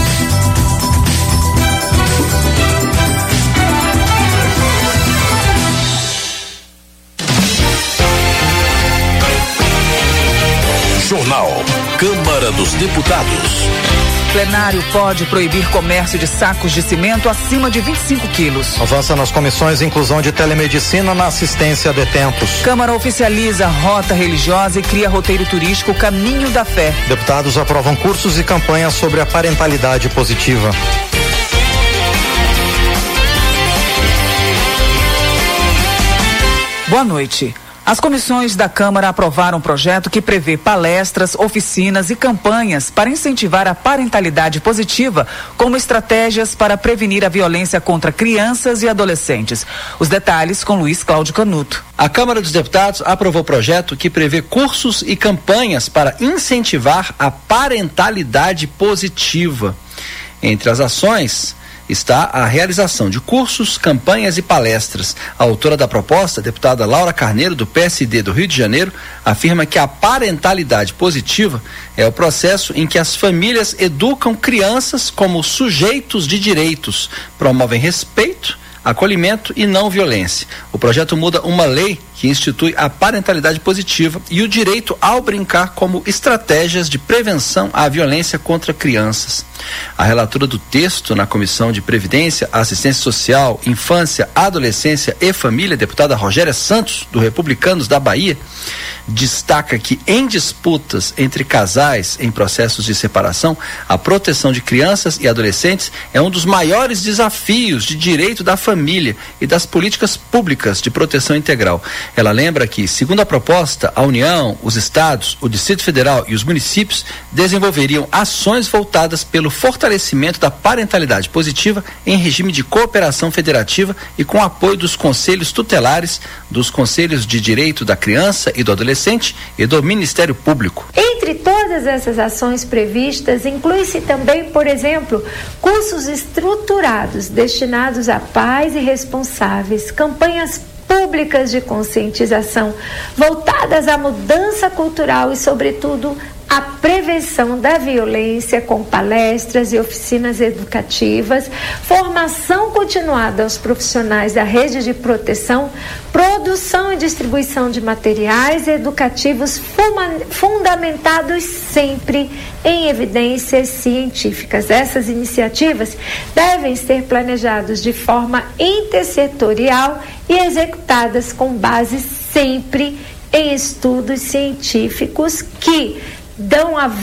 Jornal Câmara dos Deputados. Plenário pode proibir comércio de sacos de cimento acima de 25 quilos. Avança nas comissões inclusão de telemedicina na assistência a detentos. Câmara oficializa rota religiosa e cria roteiro turístico Caminho da Fé. Deputados aprovam cursos e campanhas sobre a parentalidade positiva. Boa noite. As comissões da Câmara aprovaram um projeto que prevê palestras, oficinas e campanhas para incentivar a parentalidade positiva como estratégias para prevenir a violência contra crianças e adolescentes. Os detalhes com Luiz Cláudio Canuto. A Câmara dos Deputados aprovou o projeto que prevê cursos e campanhas para incentivar a parentalidade positiva. Entre as ações está a realização de cursos, campanhas e palestras. A autora da proposta, a deputada Laura Carneiro, do PSD do Rio de Janeiro, afirma que a parentalidade positiva é o processo em que as famílias educam crianças como sujeitos de direitos, promovem respeito, acolhimento e não violência. O projeto muda uma lei que institui a parentalidade positiva e o direito ao brincar como estratégias de prevenção à violência contra crianças. A relatora do texto na Comissão de Previdência, Assistência Social, Infância, Adolescência e Família, deputada Rogéria Santos, do Republicanos da Bahia, destaca que em disputas entre casais em processos de separação, a proteção de crianças e adolescentes é um dos maiores desafios de direito da família e das políticas públicas de proteção integral. Ela lembra que, segundo a proposta, a União, os estados, o Distrito Federal e os municípios desenvolveriam ações voltadas pelo fortalecimento da parentalidade positiva em regime de cooperação federativa e com apoio dos conselhos tutelares, dos conselhos de direito da criança e do adolescente e do Ministério Público. Entre todas essas ações previstas, inclui-se também, por exemplo, cursos estruturados destinados a pais e responsáveis, campanhas públicas de conscientização voltadas à mudança cultural e, sobretudo, a prevenção da violência com palestras e oficinas educativas, formação continuada aos profissionais da rede de proteção, produção e distribuição de materiais educativos fundamentados sempre em evidências científicas. Essas iniciativas devem ser planejadas de forma intersetorial e executadas com base sempre em estudos científicos que dão a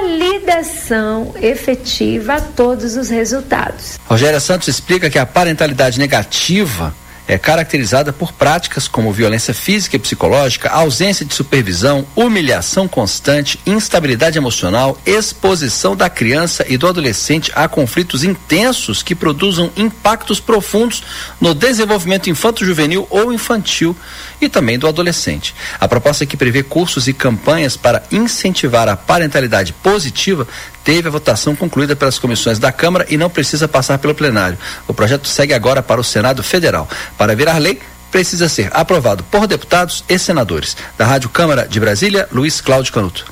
validação efetiva a todos os resultados. Rogéria Santos explica que a parentalidade negativa é caracterizada por práticas como violência física e psicológica, ausência de supervisão, humilhação constante, instabilidade emocional, exposição da criança e do adolescente a conflitos intensos que produzam impactos profundos no desenvolvimento infanto-juvenil ou infantil e também do adolescente. A proposta que prevê cursos e campanhas para incentivar a parentalidade positiva teve a votação concluída pelas comissões da Câmara e não precisa passar pelo plenário. O projeto segue agora para o Senado Federal. Para virar lei, precisa ser aprovado por deputados e senadores. Da Rádio Câmara de Brasília, Luiz Cláudio Canuto.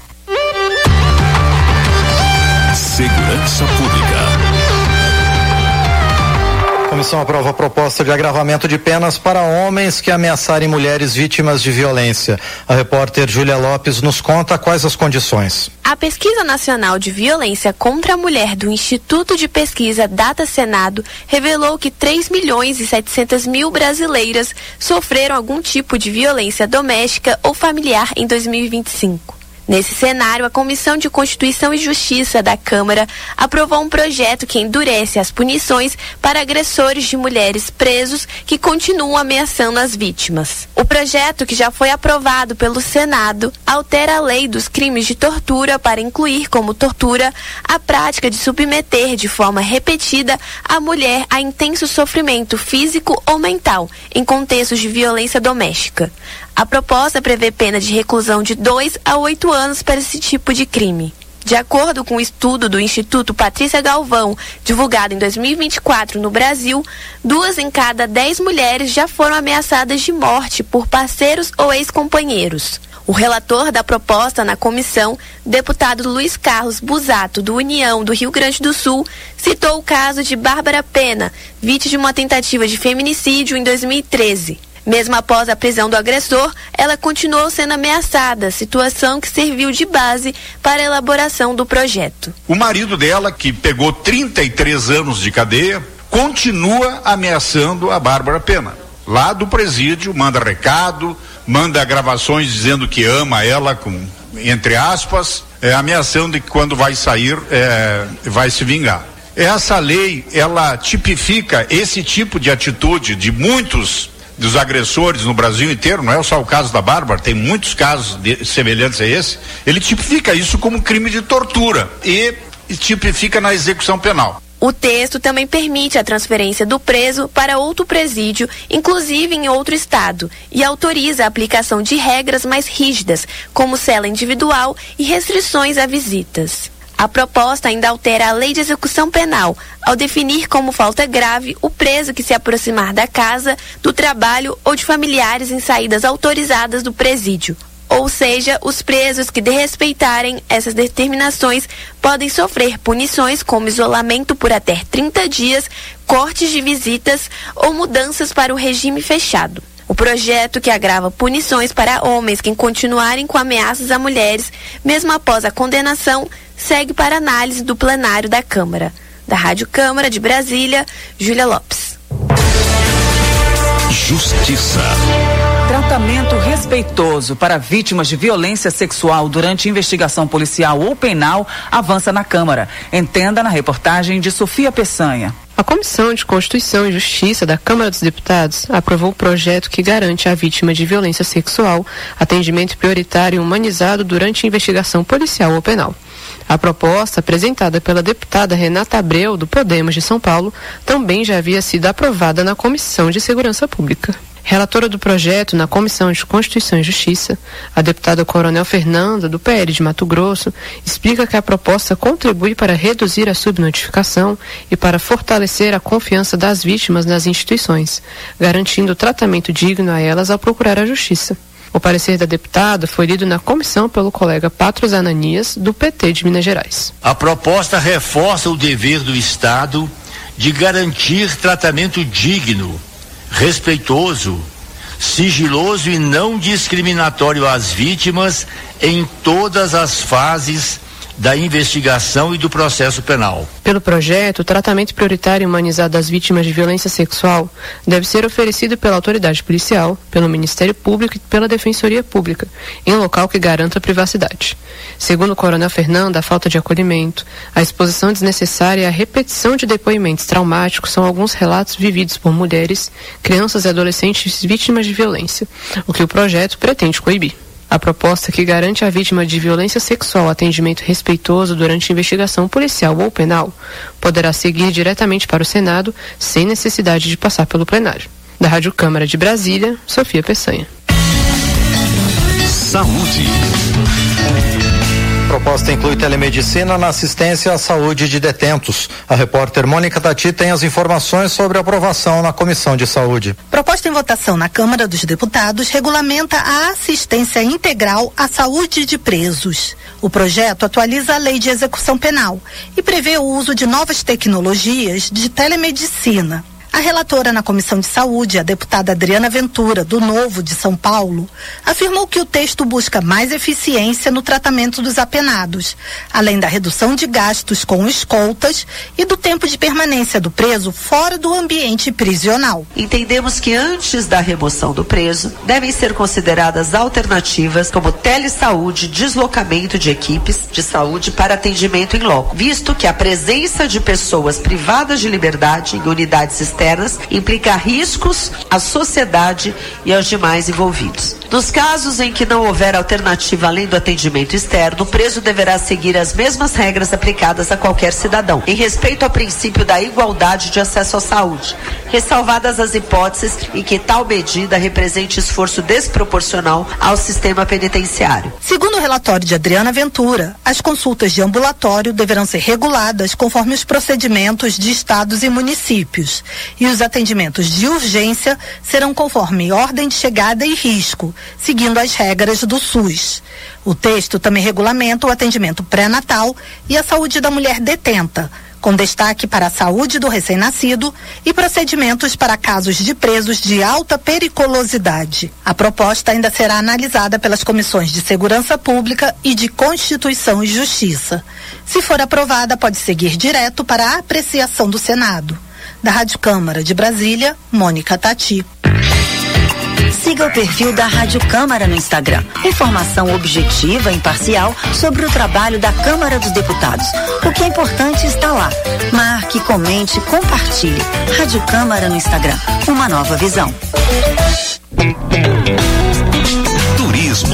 Segurança Pública. comissão aprova a proposta de agravamento de penas para homens que ameaçarem mulheres vítimas de violência. A repórter Júlia Lopes nos conta quais as condições. A Pesquisa Nacional de Violência contra a Mulher do Instituto de Pesquisa Data Senado revelou que 3.700.000 brasileiras sofreram algum tipo de violência doméstica ou familiar em 2025. Nesse cenário, a Comissão de Constituição e Justiça da Câmara aprovou um projeto que endurece as punições para agressores de mulheres presos que continuam ameaçando as vítimas. O projeto, que já foi aprovado pelo Senado, altera a lei dos crimes de tortura para incluir como tortura a prática de submeter de forma repetida a mulher a intenso sofrimento físico ou mental em contextos de violência doméstica. A proposta prevê pena de reclusão de 2 a 8 anos para esse tipo de crime. De acordo com o estudo do Instituto Patrícia Galvão, divulgado em 2024 no Brasil, 2 em cada 10 mulheres já foram ameaçadas de morte por parceiros ou ex-companheiros. O relator da proposta na comissão, deputado Luiz Carlos Busato, do União do Rio Grande do Sul, citou o caso de Bárbara Pena, vítima de uma tentativa de feminicídio em 2013. Mesmo após a prisão do agressor, ela continuou sendo ameaçada, situação que serviu de base para a elaboração do projeto. O marido dela, que pegou 33 anos de cadeia, continua ameaçando a Bárbara Pena. Lá do presídio, manda recado, manda gravações dizendo que ama ela, com, entre aspas, ameaçando que quando vai sair, vai se vingar. Essa lei, ela tipifica esse tipo de atitude de muitos dos agressores no Brasil inteiro, não é só o caso da Bárbara, tem muitos casos semelhantes a esse. Ele tipifica isso como crime de tortura e tipifica na execução penal. O texto também permite a transferência do preso para outro presídio, inclusive em outro estado, e autoriza a aplicação de regras mais rígidas, como cela individual e restrições a visitas. A proposta ainda altera a lei de execução penal, ao definir como falta grave o preso que se aproximar da casa, do trabalho ou de familiares em saídas autorizadas do presídio. Ou seja, os presos que desrespeitarem essas determinações podem sofrer punições como isolamento por até 30 dias, cortes de visitas ou mudanças para o regime fechado. O projeto, que agrava punições para homens que continuarem com ameaças a mulheres, mesmo após a condenação, segue para análise do plenário da Câmara. Da Rádio Câmara de Brasília, Júlia Lopes. Justiça. Tratamento respeitoso para vítimas de violência sexual durante investigação policial ou penal avança na Câmara. Entenda na reportagem de Sofia Peçanha. A Comissão de Constituição e Justiça da Câmara dos Deputados aprovou o projeto que garante à vítima de violência sexual atendimento prioritário e humanizado durante investigação policial ou penal. A proposta, apresentada pela deputada Renata Abreu, do Podemos de São Paulo, também já havia sido aprovada na Comissão de Segurança Pública. Relatora do projeto na Comissão de Constituição e Justiça, a deputada Coronel Fernanda, do PL de Mato Grosso, explica que a proposta contribui para reduzir a subnotificação e para fortalecer a confiança das vítimas nas instituições, garantindo tratamento digno a elas ao procurar a justiça. O parecer da deputada foi lido na comissão pelo colega Patros Ananias, do PT de Minas Gerais. A proposta reforça o dever do Estado de garantir tratamento digno, respeitoso, sigiloso e não discriminatório às vítimas em todas as fases da investigação e do processo penal. Pelo projeto, o tratamento prioritário e humanizado às vítimas de violência sexual deve ser oferecido pela autoridade policial, pelo Ministério Público e pela Defensoria Pública, em local que garanta a privacidade. Segundo o Coronel Fernando, a falta de acolhimento, a exposição desnecessária e a repetição de depoimentos traumáticos são alguns relatos vividos por mulheres, crianças e adolescentes vítimas de violência, o que o projeto pretende coibir. A proposta, que garante à vítima de violência sexual atendimento respeitoso durante investigação policial ou penal, poderá seguir diretamente para o Senado sem necessidade de passar pelo plenário. Da Rádio Câmara de Brasília, Sofia Peçanha. Saúde. A proposta inclui telemedicina na assistência à saúde de detentos. A repórter Mônica Tati tem as informações sobre a aprovação na Comissão de Saúde. Proposta em votação na Câmara dos Deputados regulamenta a assistência integral à saúde de presos. O projeto atualiza a Lei de Execução Penal e prevê o uso de novas tecnologias de telemedicina. A relatora na Comissão de Saúde, a deputada Adriana Ventura, do Novo de São Paulo, afirmou que o texto busca mais eficiência no tratamento dos apenados, além da redução de gastos com escoltas e do tempo de permanência do preso fora do ambiente prisional. Entendemos que antes da remoção do preso, devem ser consideradas alternativas como telesaúde, deslocamento de equipes de saúde para atendimento em loco, visto que a presença de pessoas privadas de liberdade em unidades externas implica riscos à sociedade e aos demais envolvidos. Nos casos em que não houver alternativa além do atendimento externo, o preso deverá seguir as mesmas regras aplicadas a qualquer cidadão, em respeito ao princípio da igualdade de acesso à saúde, ressalvadas as hipóteses em que tal medida represente esforço desproporcional ao sistema penitenciário. Segundo o relatório de Adriana Ventura, as consultas de ambulatório deverão ser reguladas conforme os procedimentos de estados e municípios, e os atendimentos de urgência serão conforme ordem de chegada e risco, seguindo as regras do SUS. O texto também regulamenta o atendimento pré-natal e a saúde da mulher detenta, com destaque para a saúde do recém-nascido e procedimentos para casos de presos de alta periculosidade. A proposta ainda será analisada pelas comissões de Segurança Pública e de Constituição e Justiça. Se for aprovada, pode seguir direto para a apreciação do Senado. Da Rádio Câmara de Brasília, Mônica Tati. Siga o perfil da Rádio Câmara no Instagram. Informação objetiva e imparcial sobre o trabalho da Câmara dos Deputados. O que é importante está lá. Marque, comente, compartilhe. Rádio Câmara no Instagram. Uma nova visão. Turismo.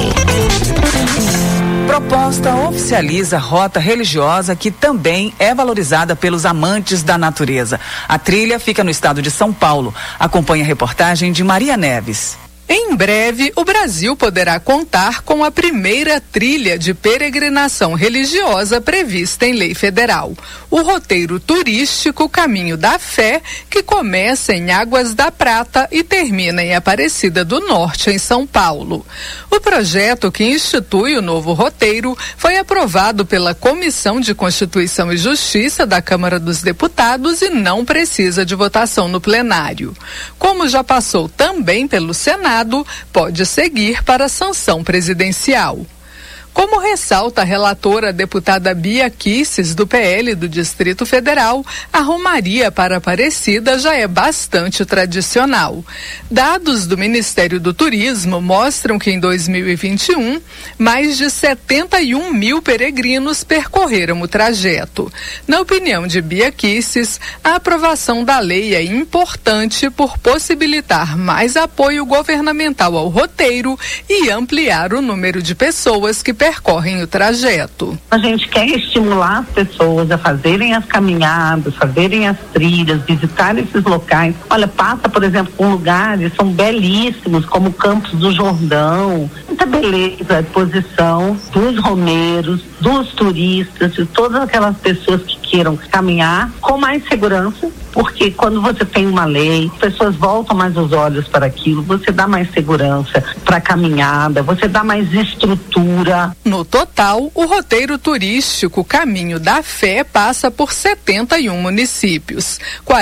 Proposta oficializa rota religiosa que também é valorizada pelos amantes da natureza. A trilha fica no estado de São Paulo. Acompanhe a reportagem de Maria Neves. Em breve, o Brasil poderá contar com a primeira trilha de peregrinação religiosa prevista em lei federal. O roteiro turístico Caminho da Fé, que começa em Águas da Prata e termina em Aparecida do Norte, em São Paulo. O projeto que institui o novo roteiro foi aprovado pela Comissão de Constituição e Justiça da Câmara dos Deputados e não precisa de votação no plenário. Como já passou também pelo Senado, pode seguir para a sanção presidencial. Como ressalta a relatora deputada Bia Kicis, do PL do Distrito Federal, a romaria para Aparecida já é bastante tradicional. Dados do Ministério do Turismo mostram que em 2021, mais de 71 mil peregrinos percorreram o trajeto. Na opinião de Bia Kicis, a aprovação da lei é importante por possibilitar mais apoio governamental ao roteiro e ampliar o número de pessoas que percorrem o trajeto. A gente quer estimular as pessoas a fazerem as caminhadas, fazerem as trilhas, visitar esses locais. Olha, passa, por exemplo, por lugares são belíssimos, como Campos do Jordão. Muita beleza à disposição dos romeiros, dos turistas, de todas aquelas pessoas que queiram caminhar com mais segurança. Porque quando você tem uma lei, as pessoas voltam mais os olhos para aquilo, você dá mais segurança para a caminhada, você dá mais estrutura. No total, o roteiro turístico Caminho da Fé passa por 71 municípios,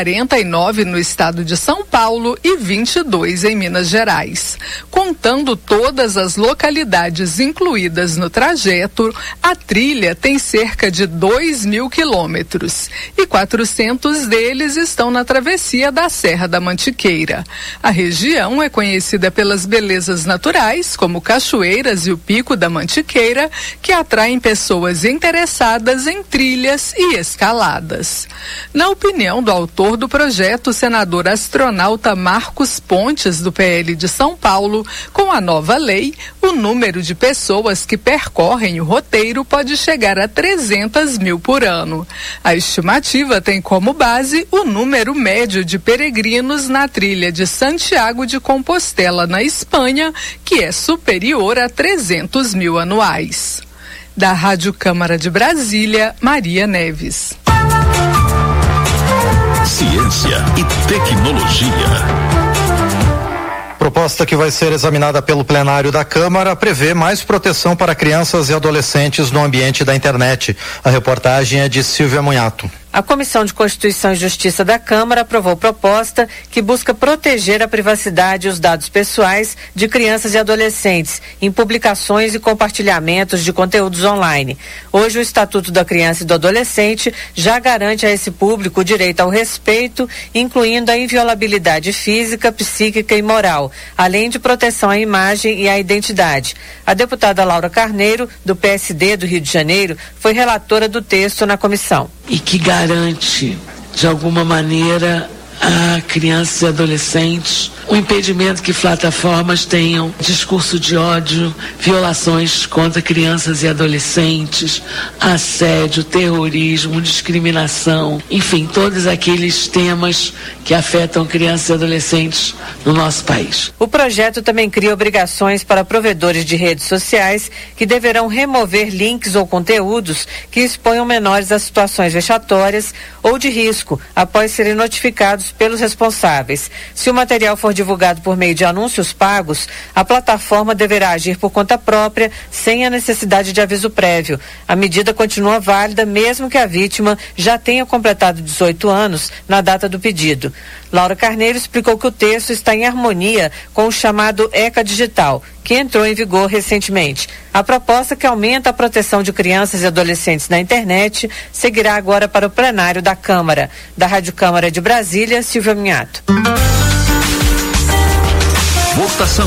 49 no estado de São Paulo e 22 em Minas Gerais. Contando todas as localidades incluídas no trajeto, a trilha tem cerca de 2.000 quilômetros e 400 deles estão na travessia da Serra da Mantiqueira. A região é conhecida pelas belezas naturais, como cachoeiras e o Pico da Mantiqueira, que atraem pessoas interessadas em trilhas e escaladas. Na opinião do autor do projeto, o senador astronauta Marcos Pontes, do PL de São Paulo, com a nova lei, o número de pessoas que percorrem o roteiro pode chegar a 300 mil por ano. A estimativa tem como base o número médio de peregrinos na trilha de Santiago de Compostela, na Espanha, que é superior a 300 mil anuais. Da Rádio Câmara de Brasília, Maria Neves. Ciência e tecnologia. Proposta que vai ser examinada pelo plenário da Câmara prevê mais proteção para crianças e adolescentes no ambiente da internet. A reportagem é de Silvia Munhato. A Comissão de Constituição e Justiça da Câmara aprovou proposta que busca proteger a privacidade e os dados pessoais de crianças e adolescentes em publicações e compartilhamentos de conteúdos online. Hoje, o Estatuto da Criança e do Adolescente já garante a esse público o direito ao respeito, incluindo a inviolabilidade física, psíquica e moral, além de proteção à imagem e à identidade. A deputada Laura Carneiro, do PSD do Rio de Janeiro, foi relatora do texto na comissão. E que garante, de alguma maneira, a crianças e adolescentes o impedimento que plataformas tenham discurso de ódio, violações contra crianças e adolescentes, assédio, terrorismo, discriminação, enfim, todos aqueles temas que afetam crianças e adolescentes no nosso país. O projeto também cria obrigações para provedores de redes sociais que deverão remover links ou conteúdos que exponham menores a situações vexatórias ou de risco após serem notificados pelos responsáveis. Se o material for divulgado por meio de anúncios pagos, a plataforma deverá agir por conta própria, sem a necessidade de aviso prévio. A medida continua válida mesmo que a vítima já tenha completado 18 anos na data do pedido. Laura Carneiro explicou que o texto está em harmonia com o chamado ECA Digital, que entrou em vigor recentemente. A proposta, que aumenta a proteção de crianças e adolescentes na internet, seguirá agora para o plenário da Câmara. Da Rádio Câmara de Brasília, Silvia Minhato. Votação.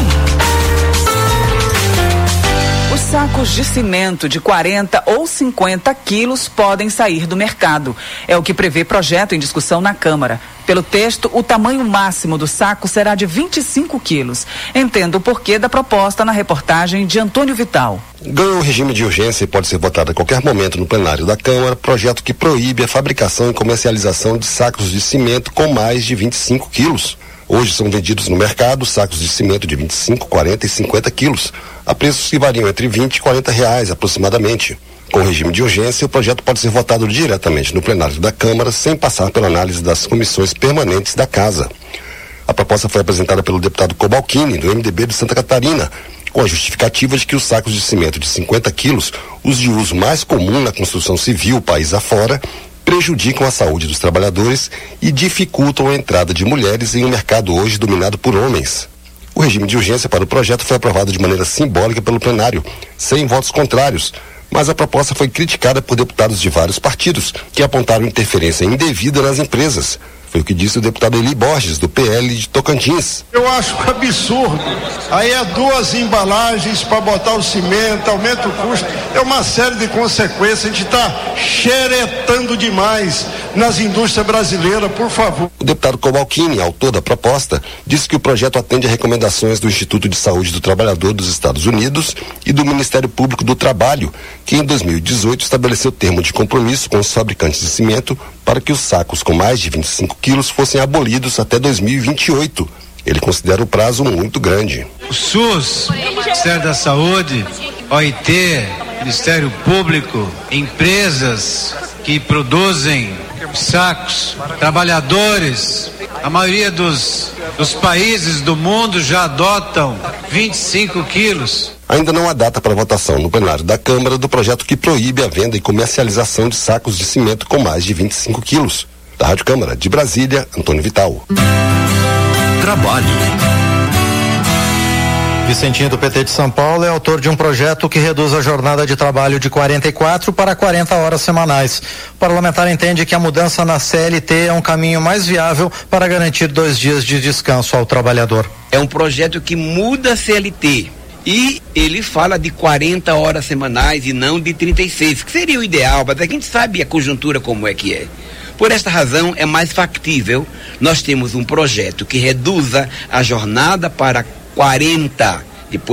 Os sacos de cimento de 40 ou 50 quilos podem sair do mercado. É o que prevê projeto em discussão na Câmara. Pelo texto, o tamanho máximo do saco será de 25 quilos. Entenda o porquê da proposta na reportagem de Antônio Vital. Ganhou o regime de urgência e pode ser votado a qualquer momento no plenário da Câmara, projeto que proíbe a fabricação e comercialização de sacos de cimento com mais de 25 quilos. Hoje são vendidos no mercado sacos de cimento de 25, 40 e 50 quilos, a preços que variam entre 20 e 40 reais aproximadamente. Com o regime de urgência, o projeto pode ser votado diretamente no plenário da Câmara, sem passar pela análise das comissões permanentes da Casa. A proposta foi apresentada pelo deputado Cobalcini, do MDB de Santa Catarina, com a justificativa de que os sacos de cimento de 50 quilos, os de uso mais comum na construção civil país afora, prejudicam a saúde dos trabalhadores e dificultam a entrada de mulheres em um mercado hoje dominado por homens. O regime de urgência para o projeto foi aprovado de maneira simbólica pelo plenário, sem votos contrários, mas a proposta foi criticada por deputados de vários partidos, que apontaram interferência indevida nas empresas. Foi o que disse o deputado Eli Borges, do PL de Tocantins. Eu acho um absurdo. Aí é 2 embalagens para botar o cimento, aumenta o custo. É uma série de consequências. A gente está xeretando demais nas indústrias brasileiras, por favor. O deputado Cobalcini, autor da proposta, disse que o projeto atende a recomendações do Instituto de Saúde do Trabalhador dos Estados Unidos e do Ministério Público do Trabalho, que em 2018 estabeleceu termo de compromisso com os fabricantes de cimento para que os sacos com mais de 25 quilos fossem abolidos até 2028. Ele considera o prazo muito grande. O SUS, Ministério da Saúde, OIT, Ministério Público, empresas que produzem sacos, trabalhadores, a maioria dos países do mundo já adotam 25 quilos. Ainda não há data para votação no plenário da Câmara do projeto que proíbe a venda e comercialização de sacos de cimento com mais de 25 quilos. Da Rádio Câmara de Brasília, Antônio Vital. Trabalho. Vicentinho, do PT de São Paulo, é autor de um projeto que reduz a jornada de trabalho de 44 para 40 horas semanais. O parlamentar entende que a mudança na CLT é um caminho mais viável para garantir 2 dias de descanso ao trabalhador. É um projeto que muda a CLT. E ele fala de 40 horas semanais e não de 36, que seria o ideal, mas a gente sabe a conjuntura como é que é. Por esta razão, é mais factível nós temos um projeto que reduza a jornada para 40